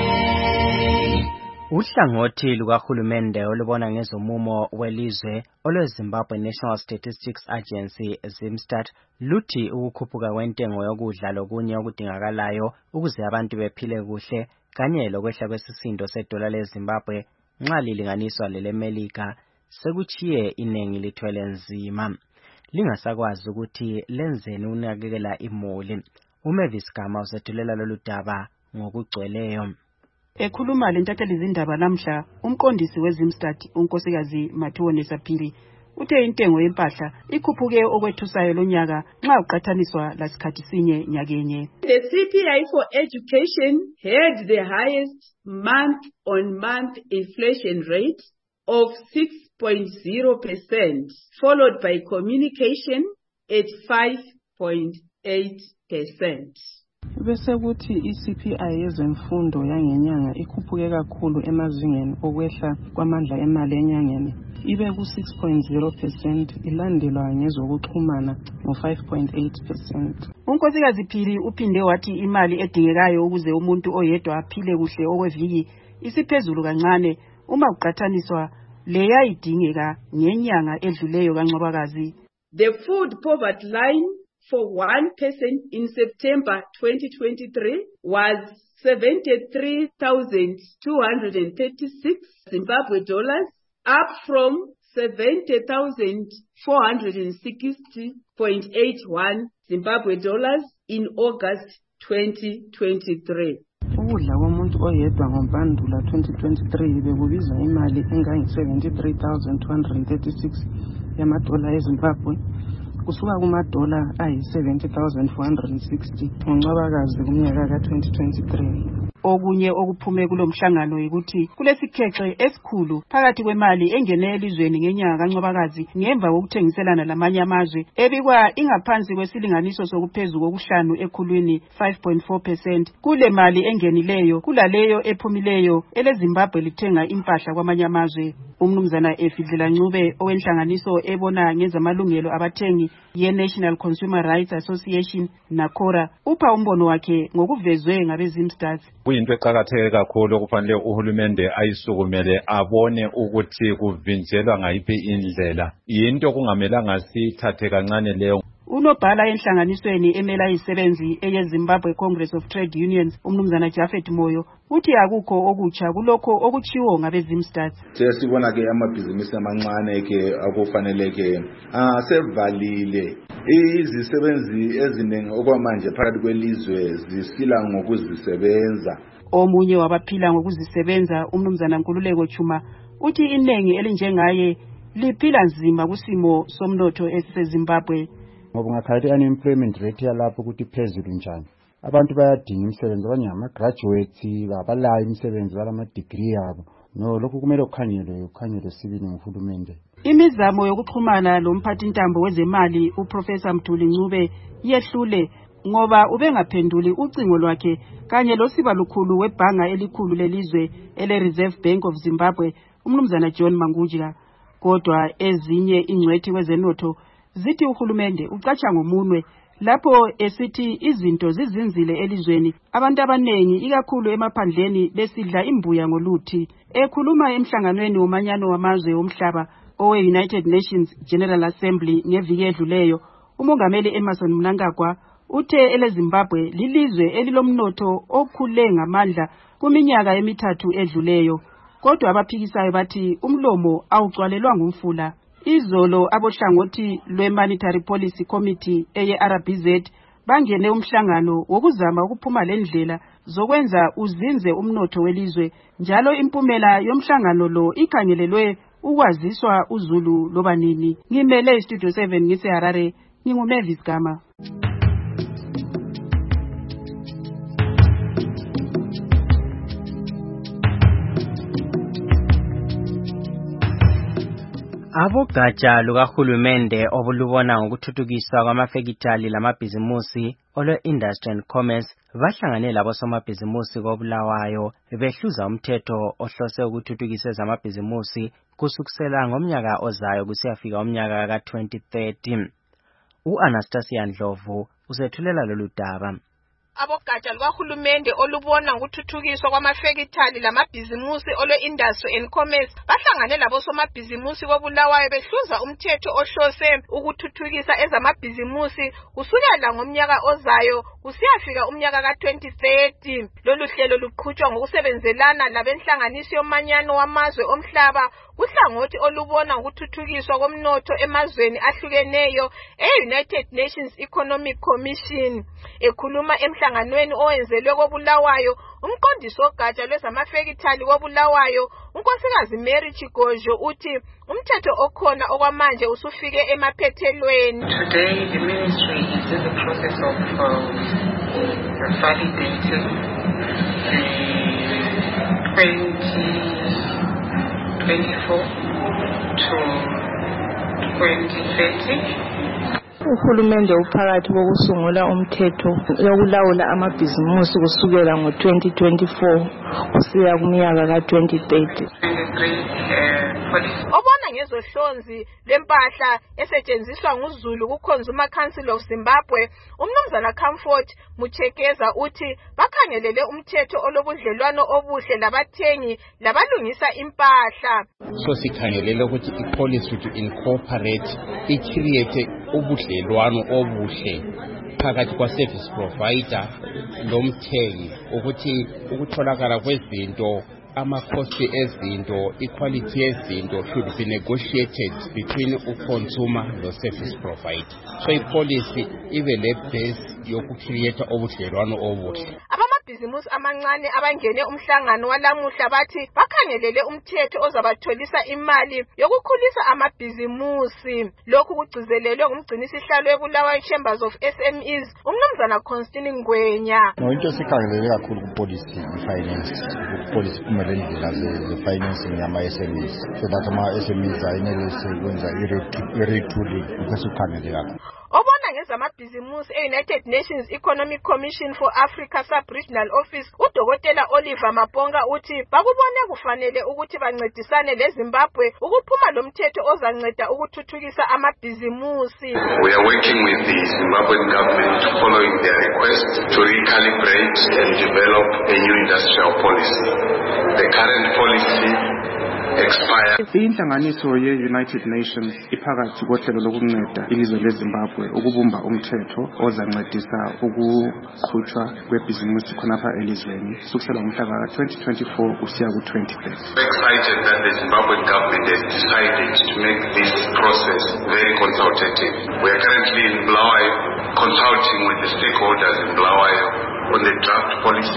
Uhlangothi lukahulumende olubona ngezomumo welizwe olweZimbabwe National Statistics Agency ZimStat luthi ukukhuphuka kwentengo yokudla lokunye okudingakalayo ukuze abantu bephile kuhle kanye lokwehla kwesisindo sedola leZimbabwe nxa lilinganiswa lelemelika sekuchiye inengi lithwele nzima lingasakwazi ukuthi lenzeni unakekela imuli. uMavis Gama usethulela lolu daba ngokugcweleyo. Ekhuluma lentatheli izindaba namhla umqondisi weZimStat unkosikazi Mathiwone Saphiri uthe intengo yempahla ikhuphuke okwethusayo lonyaka nxa uqathaniswa lasikhathi sinye nyakenye. The C P I for education had the highest month on month inflation rate of six point zero percent, followed by communication at five point eight percent. Bese kuthi i-C P I yezemfundo yangenyanga ikhuphuke kakhulu emazingeni okwehla kwamandla emali enyangeni ibe ku six point zero percent ilandelwa ngezokuxhumana ngo five point eight percent. Unkosikazi Phiri uphinde wathi imali edingekayo ukuze umuntu oyedwa aphile kuhle okweviki isiphezulu kancane uma uqathaniswa leya idingeka ngenyanga edluleyo kaNcwabakazi. The food poverty line for one person in September twenty twenty-three was seventy-three thousand two hundred thirty-six Zimbabwe dollars, up from seventy thousand four hundred sixty point eight one Zimbabwe dollars in August twenty twenty-three. Ukudla komuntu oyedwa ngoMpandula twenty twenty-three bekubiza imali engange seventy-three thousand two hundred thirty-six yamadola eZimbabwe kusuka kumadola ayi seventy thousand four hundred sixty ngoNcwabakazi kumnyaka ka twenty twenty-three. Okunye okuphume kulomhlangano ukuthi kulesikhexe esikhulu phakathi kwemali engene elizweni ngenyanga kaNcwabakazi ngemva kokuthengiselana lamanye amazwe ebikwa ingaphansi kwesilinganiso sokuphezulu kokuhlanu ekhulwini five point four percent kule mali engenileyo kulaleyo ephumileyo eleZimbabwe lithenga impahla kwamanye amazwe. Umnumzana Efidlela Ncube owenhlanganiso ebona ngezamalungelo abathengi ye-National Consumer Rights Association NACORA upha umbono wakhe ngokuvezwe ngabeZimStat. Kuyinto eqakatheke kakhulu okufanele uhulumende ayisukumele abone ukuthi kuvinjelwa ngayiphi indlela. Yinto kungamelanga sithathe kancane leyo. Unobhala enhlanganisweni emela isebenzi eyeZimbabwe Congress of Trade Unions umnumzana Jafet Moyo uthi akukho okutsha kulokho okuchiwo ngabeZimStat. Sesibona ke amabhizinisi amancane ke akufanele ke asevalile izisebenzi eziningi okwamanje phakathi kwelizwe zisila ngokuzisebenza. Omunye wabaphila ngokuzisebenza umnumzana Nkululeko Chuma uthi inengi elinjengaye liphila nzima kusimo somnotho esiseZimbabwe. Ngoba ngakhathi unemployment rate yalapho ukuthi phezulu njani. Abantu bayadinga imisebenzi abanye ama-graduates abalayo imisebenzi balama-degree yabo. No, lokhu kumele ukhangelwe ukhangelwe sibili nguhulumende. Imizamo yokuxhumana lomphathintambo wezemali uProfessor Mduli Ncube yehlule ngoba ubengaphenduli ucingo lwakhe kanye losiba lukhulu webhanga elikhulu lelizwe ele-Reserve Bank of Zimbabwe umnumzana John Mangujika. Kodwa ezinye ingcwethi kwezenotho zithi uhulumende ucatsha ngomunwe lapho esithi izinto zizinzile elizweni, abantu abanengi ikakhulu emaphandleni besidla imbuya ngoluthi. Ekhuluma emhlanganweni womanyano wamazwe omhlaba owe-United Nations General Assembly ngeviki edluleyo, umongameli Emmerson Mnangagwa uthe eleZimbabwe lilizwe elilomnotho okhule ngamandla kuminyaka emithathu edluleyo. Kodwa abaphikisayo bathi umlomo awugcwalelwa ngumfula. Izolo abohlangothi lwe-Monetary Policy Committee eye-R B Z bangene umhlangano wokuzama ukuphuma lendlela zokwenza uzinze umnotho welizwe. Njalo impumela yomhlangano lo ikhangelelwe ukwaziswa uZulu loba nini. Ngimele iStudio seven ngiseHarare, nginguMavis Gama. Abogatsha lukahulumende obulubona ngokuthuthukiswa kwamafekitali lamabhizimusi olwe-Industry and Commerce bahlangane labosomabhizimusi koBulawayo behluza umthetho ohlose ukuthuthukisa ezamabhizimusi kusukisela ngomnyaka ozayo kusiyafika umnyaka ka twenty thirty. U-Anastasia Ndlovu usethulela lolu daba. Abogatsha lukahulumende olubona ngokuthuthukiswa kwamafekitali lamabhizimusi olwe-Industry and Commerce bahlangane labosomabhizimusi koBulawayo behluza umthetho ohlose ukuthuthukisa ezamabhizimusi kusukela ngomnyaka ozayo kusiyafika umnyaka ka twenty thirty. Lolu hlelo luqhutshwa ngokusebenzelana labenhlanganiso yomanyano wamazwe omhlaba uhlangothi olubona ngokuthuthukiswa komnotho emazweni ahlukeneyo e-United Nations Economic Commission. Ekhuluma emhlanganweni owenzelwe koBulawayo, umqondisi wogatsha lwezamafekitali koBulawayo, unkosikazi Mary Chigojo uthi umthetho okhona okwamanje usufike emaphethelweni. Today the ministry is in the process of uh, validating the twenty twenty-four to twenty thirty. Uhulumende uphakathi kokusungula umthetho yokulawula amabhizimusi kusukela ngo twenty twenty-four kusiya kuminyaka ka twenty thirty. Obona ngezohlonzi lempahla esetshenziswa nguZulu ku-Consumer Council of Zimbabwe, umnumzana Comfort Muchekeza uthi bakhangelele umthetho olobudlelwano obuhle labathengi labalungisa impahla. So sikhangelele ukuthi i-policy to incorporate i-create ubudlelwano obuhle phakathi kwa-service provider lomthengi ukuthi ukutholakala kwezinto ama-cost ezinto, equality yezinto should be negotiated between u-consumer no-service provider. So i-policy ibe le-base yokucreate obudlelwano obuhle. Amabhizimusi amancane abangene umhlangano walamuhla bathi bakhangelele umthetho ozabatholisa imali yokukhulisa amabhizimusi. Lokhu kugcizelelwe ngumgcinisihlalo weBulawayo Chambers of S M Es umnumzana Constantine Ngwenya. No, into sikhangelele kakhulu ku-policy finance, ku-policy kumele indlela ze-financing yama-S M Es so that ama-S M Es ayenelise ukwenza i-retooling ukuthi ukhangelele kakhulu. Obona ngezamabhizimusi e-United Nations Economic Commission for Africa Sub-Regional Office uDokotela Oliver Mabonga uthi bakubone kufanele ukuthi bancedisane leZimbabwe ukuphuma lomthetho ozanceda ukuthuthukisa amabhizimusi. We are working with the Zimbabwean government following their request to recalibrate and develop a new industrial policy. The current policy expired. Inhlanganiso ye-United Nations iphakathi kohlelo lokunceda ilizwe leZimbabwe ukubumba umthetho ozancedisa ukukhutshwa kwebhizimusi khonapha elizweni kusukela ngomhlaka ka twenty twenty-four usiya ku twenty thirty. We're excited that the Zimbabwean government has decided to make this process very consultative. We are currently in Bulawayo consulting with the stakeholders in Bulawayo on the draft policy.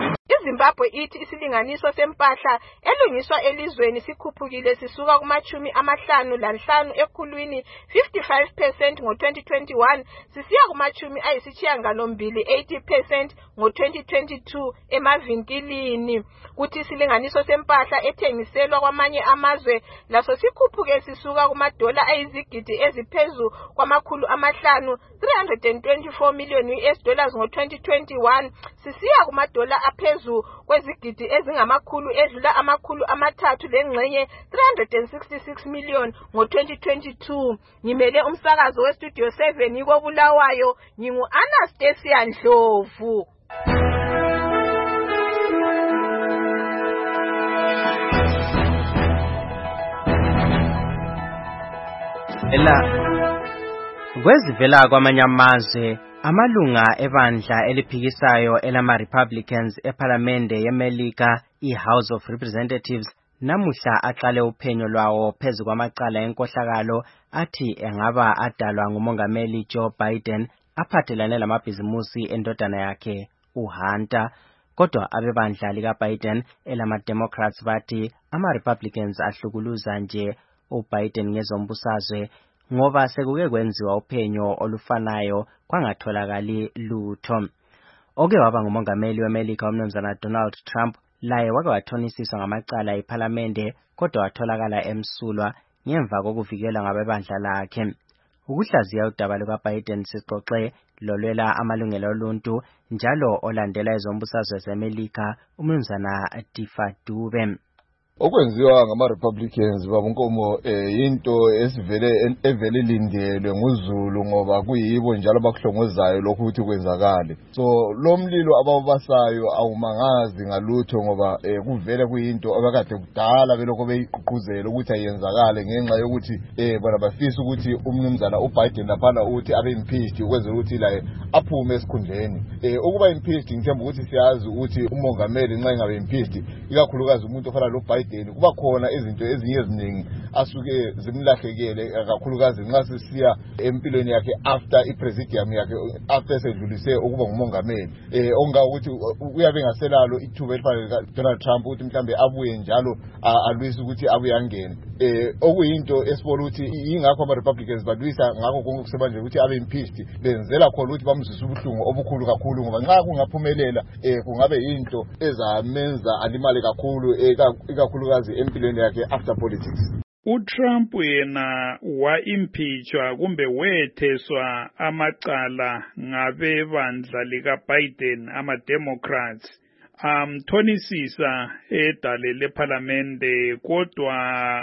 iZimbabwe ithi isilinganiso sempahla elungiswa elizweni sikhuphukile sisuka kumachumi amahlanu lanhlanu ekhulwini fifty-five percent ngo twenty twenty-one sisiya kumachumi ayisishiyagalombili eighty percent ngo twenty twenty-two emavinkilini. Kuthi isilinganiso sempahla ethengiselwa kwamanye amazwe laso sikhuphuke sisuka kumadola ayizigidi eziphezu kwamakhulu amahlanu three hundred twenty-four million U S dollars ngo twenty twenty-one sisiya kumadola aphezu kwezigidi ezingamakhulu edlula amakhulu amathathu lengxenye three hundred sixty-six million ngo twenty twenty-two. Ngimele umsakazo we Studio seven yiko Bulawayo, ngingu Anastasia Ndlovu. Ela kwezivela kwamanye amazwe amalunga ebandla eliphikisayo elama Republicans eParliamente yeMelika iHouse of Representatives namuhla aqale uphenyo lwawo phezu kwamacala enkohlakalo athi engaba adalwa ngumongameli Joe Biden aphathelane lamabhizimusi endodana yakhe uHunter. Kodwa abebandla likaBiden elama Democrats bathi ama Republicans ahlukuluza nje uBiden ngezombusazwe ngoba sekuke kwenziwa uphenyo olufanayo kwangatholakali lutho. Oke waba ngumongameli weMelika umnumzana Donald Trump laye wake wathonisiswa ngamacala eParliamente kodwa watholakala emsulwa ngemva kokuvikelwa ngabebandla lakhe. Ukuhlaziya udaba lukaBiden sixoxe lolwela amalungelo oluntu njalo olandela ezombusazwe zeMelika umnumzana Tifa Dube. Okwenziwa ngama Republicans babonkomo eh into esivele evele lindelwe nguZulu ngoba kuyibo njalo bakuhlongozayo lokho ukuthi kwenzakale. So lo mlilo ababasayo awumangazi ngalutho ngoba eh kuvele kuyinto abakade kudala beloko beyiqhuquzela ukuthi ayenzakale ngenxa yokuthi eh bona bafisa ukuthi umnumzana uBiden laphana uthi abe impeached ukwenza ukuthi la aphume esikhundleni. Eh ukuba impeached ngithemba ukuthi siyazi ukuthi umongameli nxa engabe impeached ikakhulukazi umuntu ofana lo Biden kuba khona izinto ezinye eziningi asuke zimlahlekele kakhulukazi nxa sisiya empilweni yakhe after ipresidium yakhe after sedlulise ukuba ngumongameli eh onga ukuthi uyabe ngaselalo ithuba elifanele Donald Trump ukuthi mhlambe abuye njalo alwisa ukuthi abuye angene eh okuyinto esibona ukuthi ingakho ama Republicans badwisa ngakho konke kusebanje ukuthi abe impeached benzela khona ukuthi bamzise ubuhlungu obukhulu kakhulu ngoba nxa kungaphumelela eh kungabe into ezamenza alimale kakhulu ikakhulukazi empilweni yakhe after politics. uTrump yena wa-impeachwa kumbe wetheswa amacala ngabebandla likaBiden ama-Democrats amthonisisa edale leParliamente kodwa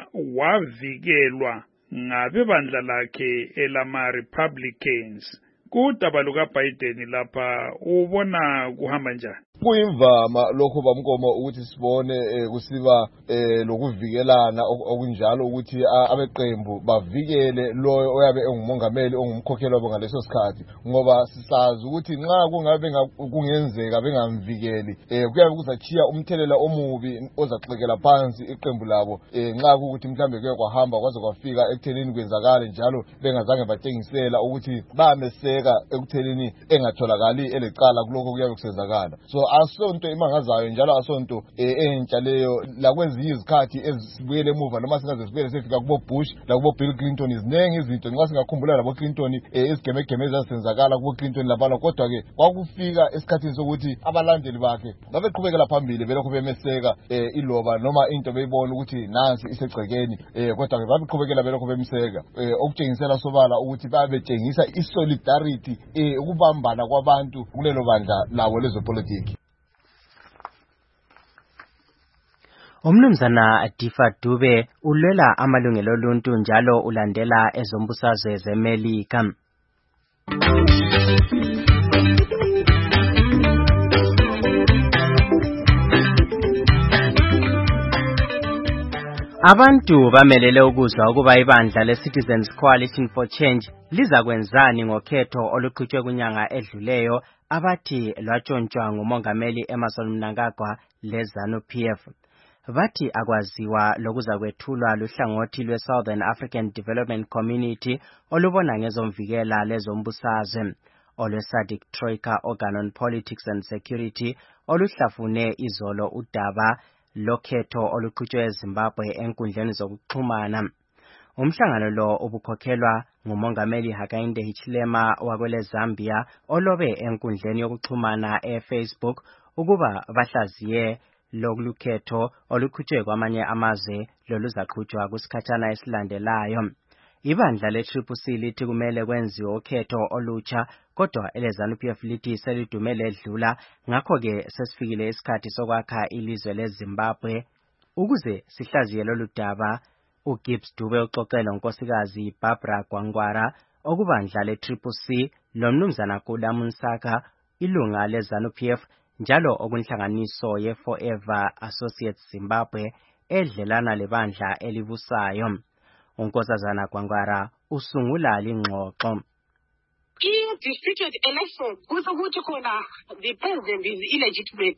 wavikelwa ngabebandla lakhe elama-Republicans. Kudaba lukaBiden lapha ubona kuhamba njani? Kuyimvama lokho bamkomo ukuthi sibone eh, kusiba eh, lokuvikelana okunjalo ukuthi abeqembu bavikele lo oyabe engumongameli ongumkhokheli wabo ngaleso sikhathi ngoba sisazi ukuthi nxa kungabe kungenzeka bengamvikeli eh kuyabe kuzachiya umthelela omubi ozaxekela phansi iqembu labo eh nxa ukuthi mhlambe kuye kwahamba kwaze kwafika ekutheleni kwenzakala njalo bengazange batengisela ukuthi bameseka ekutheleni engatholakali elecala kuloko kuyabe kusenzakala. So asonto imangazayo njalo asonto entsha leyo lakwezinye izikhathi ezibuyele emuva noma singaze sibuyele sefika kubo Bush la kubo Bill Clinton izinenge izinto nxa singakhumbula labo Clinton izigemegeme ezazenzakala kubo Clinton labana kodwa ke kwakufika esikhathini sokuthi abalandeli bakhe babeqhubekela phambili belokho bemeseka iloba noma into beyibona ukuthi nansi isegcekeni kodwa ke babeqhubekela belokho bemseka okutshengisela sobala ukuthi babetshengisa isolidarity ukubambana kwabantu kulelo bandla lawo lezopolitiki. Umnumzana Tifa Dube ulwela amalungelo oluntu njalo ulandela ezombusazwe zeMelika. Abantu bamelele ukuzwa ukuba ibandla leCitizens Coalition for Change liza kwenzani ngokhetho oluqhutshwe kunyanga edluleyo abathi lwatshontshwa ngumongameli Emmerson Mnangagwa leZANU P F. Bathi akwaziwa lokuza kwethulwa luhlangothi lweSouthern African Development Community olubona ngezomvikela lezombusazwe. olwe-SADC Troika Organ on Politics and Security oluhlafune izolo udaba lokhetho oluqhutshwe eZimbabwe enkundleni zokuxhumana. Umhlangano lo ubukhokhelwa ngumongameli Hakainde Hichilema wakwele Zambia olobe enkundleni yokuxhumana eFacebook ukuba bahlaziye lokukhetho oluqhutshwe kwamanye amazwe loluzaqhutshwa kusikhathana esilandelayo. Ibandla le-Triple C lithi kumele kwenziwe ukhetho olutsha kodwa eleZANU P F lithi selidumele edlula ngakho-ke sesifikile isikhathi sokwakha ilizwe leZimbabwe. Ukuze sihlaziye lolu daba, uGibbs Dube uxoxele unkosikazi Barbara Gwangwara okubandla le-Triple C lomnumzana Kula Munsaka ilunga leZANU P F njalo okunhlanganiso ye-Forever Associates Zimbabwe edlelana lebandla elibusayo. Unkosazana Gwangwara usungula lingxoxo. I-disputed election kusho ukuthi khona the president is illegitimate.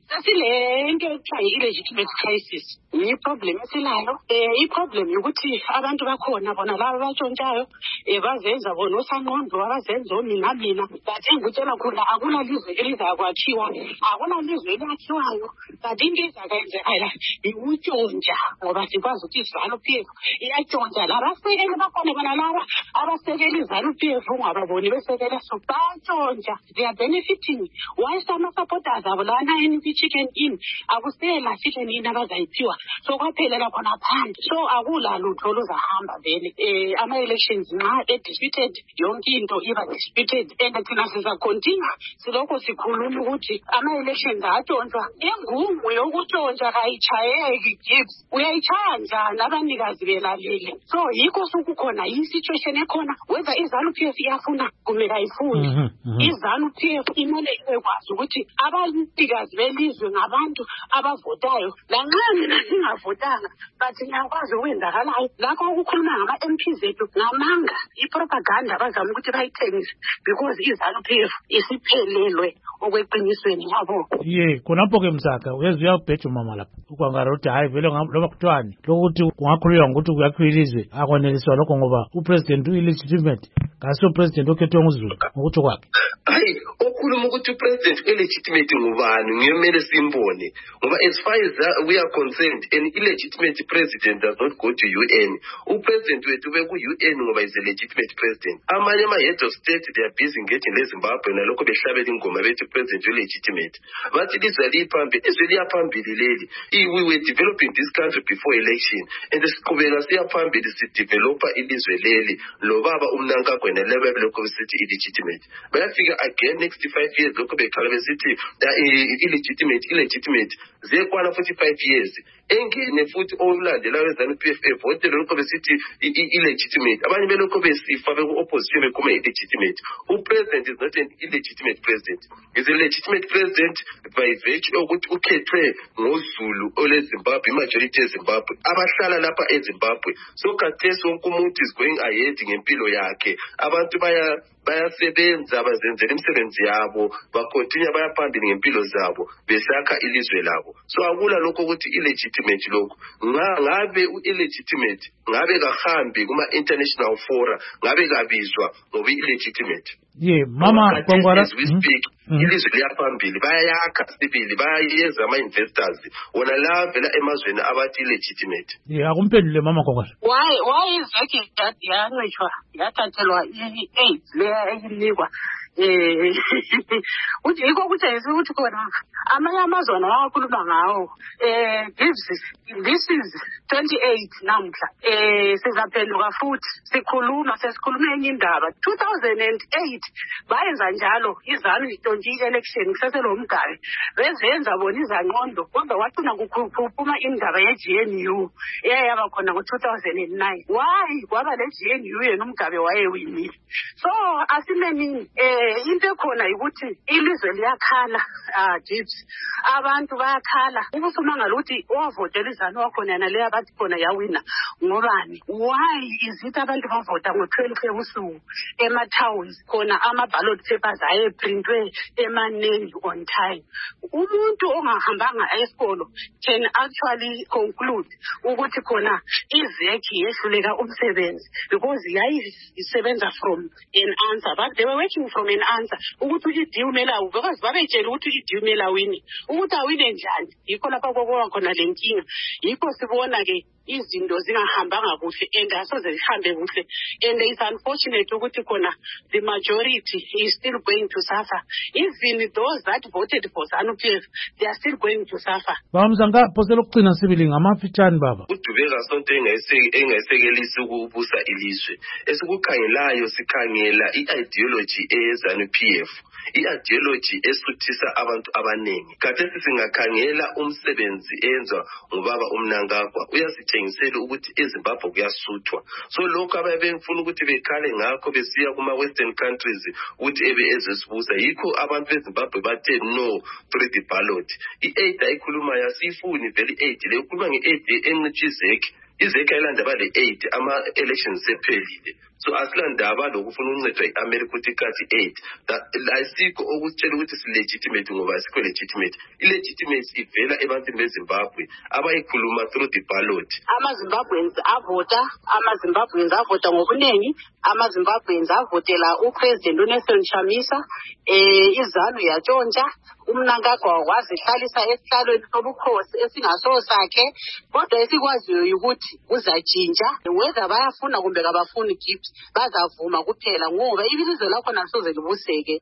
Sasile into ekuthiwa i-illegitimate crisis. Yi-problem esilayo. Eh, i-problem yokuthi abantu bakhona bona laba batshontshayo eh bazenza bona osangqondo abazenza ominamina. But engikutshela khona akuna lizwe elizakwakhiwa, akuna lizwe elakhiwayo. But into ezakenzeka ikutshontsha ngoba sikwazi ukuthi iZANU P F iyatshontsha. Labasekeli bakhona bona laba abasekeli iZANU P F ungababoni besekela so batshontsha. They are benefiting. Why some supporters abo lana in chicken in akusela chicken in abazayiphiwa. So kwaphelela khona phansi. So akula lutho oluzahamba vele. Eh ama elections nxa edisputed yonke into iba disputed and thina siza continue silokho sikhuluma ukuthi ama elections atshontshwa. Ingumo yokutshontshwa kayichayeki Gibbs. Uyayichanja nabanikazi belalele. So yikho sokukhona yi situation ekhona whether iZANU P F iyafuna kumele ayifuni. iZANU P F imele ikwazi ukuthi abanikazi belizwe ngabantu abavotayo lanxa mina singavotanga but ngiyakwazi ukwenzakalayo lakho ukukhuluma ngama M P zethu ngamanga ipropaganda bazama ukuthi bayithengise because iZANU P F isiphelelwe okweqinisweni yabo. Ye khonapho ke Msaka uyezwe uyabheja mama lapha ukwangara ukuthi hayi vele loba kuthiwani lokuthi kungakhuluywa ngokuthi kuyakhwilizwe akwaneliswa lokho ngoba upresident uillegitimate kaso president okhethwe nguZulu ngokuthi kwakhe. Hayi okhuluma ukuthi upresident illegitimate ngubani ngiyemele simbone ngoba as far as uh, we are concerned an illegitimate president does not go to U N. Upresident wethu beku U N ngoba is a legitimate president. Amanye ama heads of state they are busy getting leZimbabwe nalokho behlabela ingoma bethi president illegitimate. Bathi lizwe liphambili izwe liyaphambili leli. We were developing this country before election and siqhubeka siyaphambili si developer ilizwe leli lo baba umnanka kwena level lokho besithi illegitimate. Bayafika again next five years lokho bekhala besithi illegitimate illegitimate zekwana forty-five years engene futhi olandela weZANU P F vote lokho besithi illegitimate. Abanye belokho besifa beku opposition bekuma illegitimate. Upresident is not an illegitimate president. Is a legitimate president by virtue ukuthi ukhethwe ngoZulu oleZimbabwe majority eZimbabwe abahlala lapha eZimbabwe. So khathesi wonke umuntu is going ahead ngempilo yakhe. Abantu baya bayasebenza bazenzela imisebenzi yabo bakontinue bayaphambili ngempilo zabo besakha ilizwe labo. So akula lokho ukuthi illegitimate lokho ngabe u-illegitimate ngabe kahambi kuma international fora ngabe kabizwa ngoba illegitimate. Ye mama Gwangwara we speak ilizwe liyaphambili bayayakha sibili bayayeza ama investors wona la vela emazweni abathi illegitimate. Ye akumphendule mama Gwangwara. Why why is that yanqishwa yathathelwa i-AIDS le eyinikwa eh uthi iko kutshengisa ukuthi khona amanye amazwana awakhuluma ngawo eh this is twenty-eight namhla eh sizaphenduka futhi sikhuluma sesikhuluma enye indaba two thousand eight bayenza njalo iZANU itontshile election kusaselo mgabe bezenza bona izangqondo kodwa wacina kuphuma indaba ye-G N U eyaba khona ngo-two thousand nine. Why kwaba le-G N U yena umgabe wayewinile? So asimeni eh into ekhona ukuthi ilizwe liyakhala ah Gibbs abantu bayakhala ubusumanga ukuthi owavotela iZANU wakhona nale abathi khona yawina ngobani? Why is it abantu bavota ngo-twelve ebusuku ema-towns khona ama-ballot papers ayeprintwe emaningi on time? Umuntu ongahambanga esikolo can actually conclude ukuthi khona izekhi yehluleka umsebenzi because yayisebenza from an answer, but they were working from an answer ukuthi uthi umela because babetshela ukuthi uthi umela wini ukuthi awine njani. Yikho lapha kokuba khona le nkinga, yikho sibona ke izinto zingahambanga kuhle and asoze zihambe kuhle, and it's unfortunate ukuthi khona the majority is still going to suffer. Even those that voted for ZANU P F, they are still going to suffer. Bamzanga phosela ukugcina sibili ngamafitshane baba. Udubeka sonto engayisekelisi ukubusa ilizwe. Esikukhangelayo sikhangela i-ideology eyeZANU P F, i-ideology esuthisa abantu abaningi. Khathesi singakhangela umsebenzi enzwa ngubaba uMnangagwa uyasithengisela ukuthi eZimbabwe kuyasuthwa. So lokho ababefuna ukuthi bekhale ngakho besiya kuma western countries ukuthi ebe ezesibusa, yikho abantu beZimbabwe bathe no through the ballot. I-aid ayikhuluma yasifuni vele aid le ukhuluma nge-aid encitshizeki. Izekhi ayilanda le aid ama-elections sephelile. So asilandaba lokufuna uncedo i-America ukuthi kathi aid ayisikho okutshela ukuthi si-legitimate ngoba asikho legitimate. I-legitimacy ivela ebantwini beZimbabwe abayikhuluma through the ballot. Ama-Zimbabweans avota, ama-Zimbabweans avota ngobuningi, ama-Zimbabweans avotela uPresident uNelson Chamisa, eh iZANU yatshontsha, uMnangagwa wazihlalisa esihlalweni sobukhosi esingasosakhe, kodwa esikwaziyo ukuthi uzatshintsha whether bayafuna kumbe kabafuni gift bazavuma kuphela ngoba ibilizwe lakho nasoze libuseke.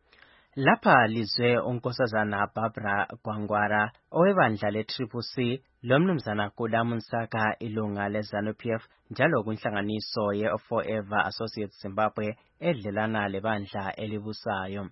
Lapha lizwe unkosazana Barbara Gwangwara owebandla le-Triple C lomnumzana Kula Munsaka ilunga le-ZANU P F njalo kunhlanganiso ye-Forever Associates Zimbabwe edlelana lebandla elibusayo.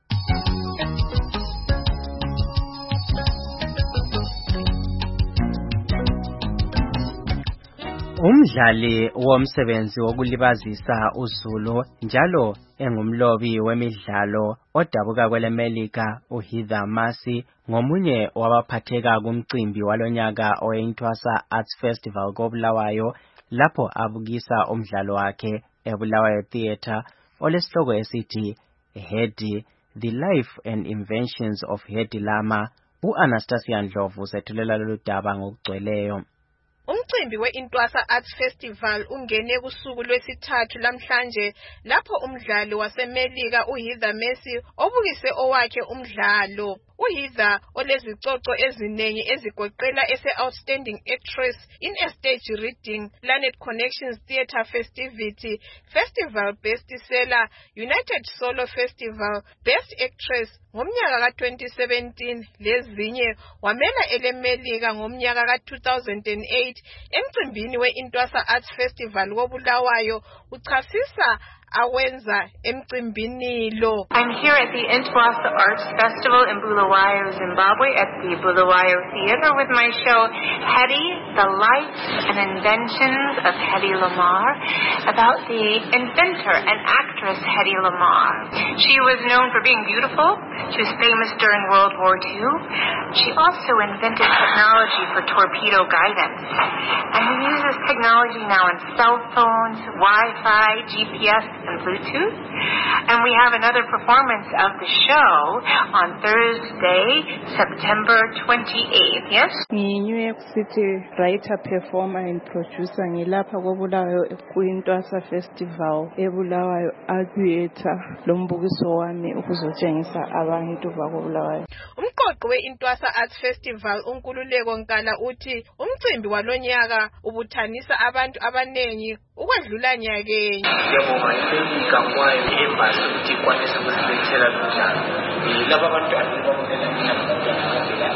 Umdlali womsebenzi wokulibazisa uZulu njalo engumlobi wemidlalo odabuka kweleMelika uHeather Masi ngomunye wabaphatheka kumcimbi walonyaka oyeNtwasa Arts Festival koBulawayo lapho abukisa umdlalo wakhe eBulawayo Theatre olesihloko esithi Hedy, The Life and Inventions of Hedy Lama. U-Anastasia Ndlovu sethulela lolu daba ngokugcweleyo. Umcimbi we-Intwasa Arts Festival ungene kusuku lwesithathu lamhlanje lapho umdlali waseMelika uHeather Masi obukise owakhe umdlalo. uHeather olezicoco ezinengi ezigoqela ese-Outstanding Actress in a Stage Reading, Planet Connections Theatre Festivity, Festival Best Seller, United Solo Festival, Best Actress ngomnyaka ka twenty seventeen lezinye wamela eleMelika ngomnyaka ka two thousand eight emcimbini we-Intwasa Arts Festival koBulawayo uchasisa awenza emcimbini lo. I'm here at the Intwasa Arts Festival in Bulawayo, Zimbabwe at the Bulawayo Theatre with my show Hedy, The Life and Inventions of Hedy Lamarr, about the inventor and actress Hedy Lamarr. She was known for being beautiful. She was famous during World War Two. She also invented technology for torpedo guidance. And we use this technology now in cell phones, Wi-Fi, G P S, and Bluetooth. And we have another performance of the show on Thursday, September twenty-eighth. Yes? New York City writer, performer and producer ngilapha koBulawayo ku-Intwasa Festival eBulawayo Theatre lombukiso wami ukuzotshengisa abantu bakoBulawayo. Umqoqi we-Intwasa Arts Festival uNkululeko Nkala uthi umcimbi walonyaka ubuthanisa abantu abanengi ukwedlula nyakenye. Ngiyabonga iMelika kwayo i-embassy ukuthi ikwanise ukusibethela lo mdlalo. Laba abantwana babonela mina ngabantwana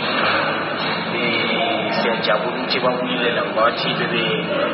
siyajabula ukuthi babuyele bathi bebe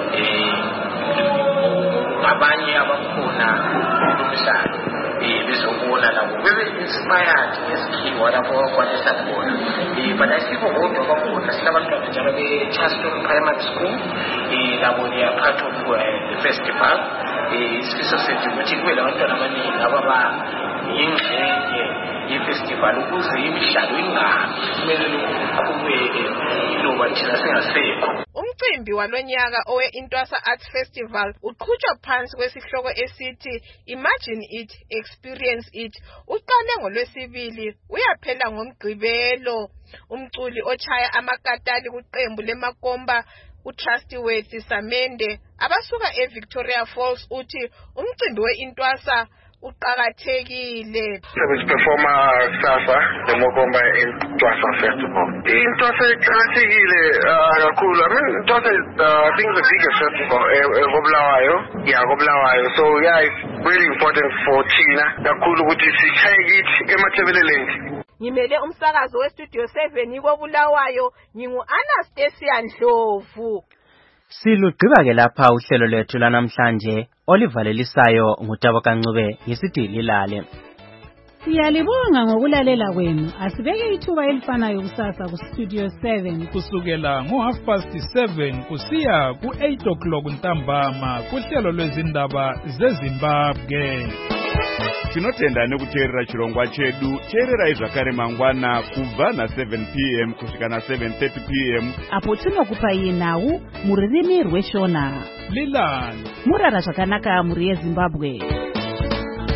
abanye abakhona kulomdlalo bezobona labo bebe inspired ngesikhiwa lapho bakwanisa khona. But asikho kodwa bakhona silabantwana njalo be-Charleston Primary School labo they are part of the festival. Isifiso sethu ukuthi kube labantwana abaningi ababa yingxenye yefestival ukuze imidlalo ingabi kumele kube iloba thina singasekho. umcimbi walonyaka owe Intwasa Arts Festival uqhutshwa phansi kwesihloko esithi Imagine It, Experience It. Uqale ngolwesibili uyaphela ngoMgqibelo. Umculi ochaya amakatali kuqembu lemakomba uTrustworthy Samende abasuka eVictoria Falls uthi umcimbi weIntwasa uqakathekile. Service performer kusasa lemokomba Intwasa Festival. Intwasa iqakathekile kakhulu. I mean Intwasa is uh, I think the biggest festival eBulawayo. Yeah, eBulawayo. So yeah, it's really important for China kakhulu ukuthi sichaye kithi emathebeleleni. Ngimele umsakazo westudio seven ikobulawayo ngingu Anastasia Ndlovu. Silugqiba ke lapha uhlelo lethu lanamhlanje olivalelisayo ngutabo kancube ngesidili lale. Siyalibonga ngokulalela kwenu. Asibeke ithuba elifanayo kusasa ku Studio seven kusukela ngo half past seven kusiya ku eight o'clock ntambama kuhlelo lwezindaba zeZimbabwe. Tinotenda nekuteerera chirongwa chedu. Teererai zvakare mangwana kubva na seven p m kusvika na seven thirty p m apo tinokupai nhau muririmi rweshona. Lilani murara zvakanaka muri yeZimbabwe.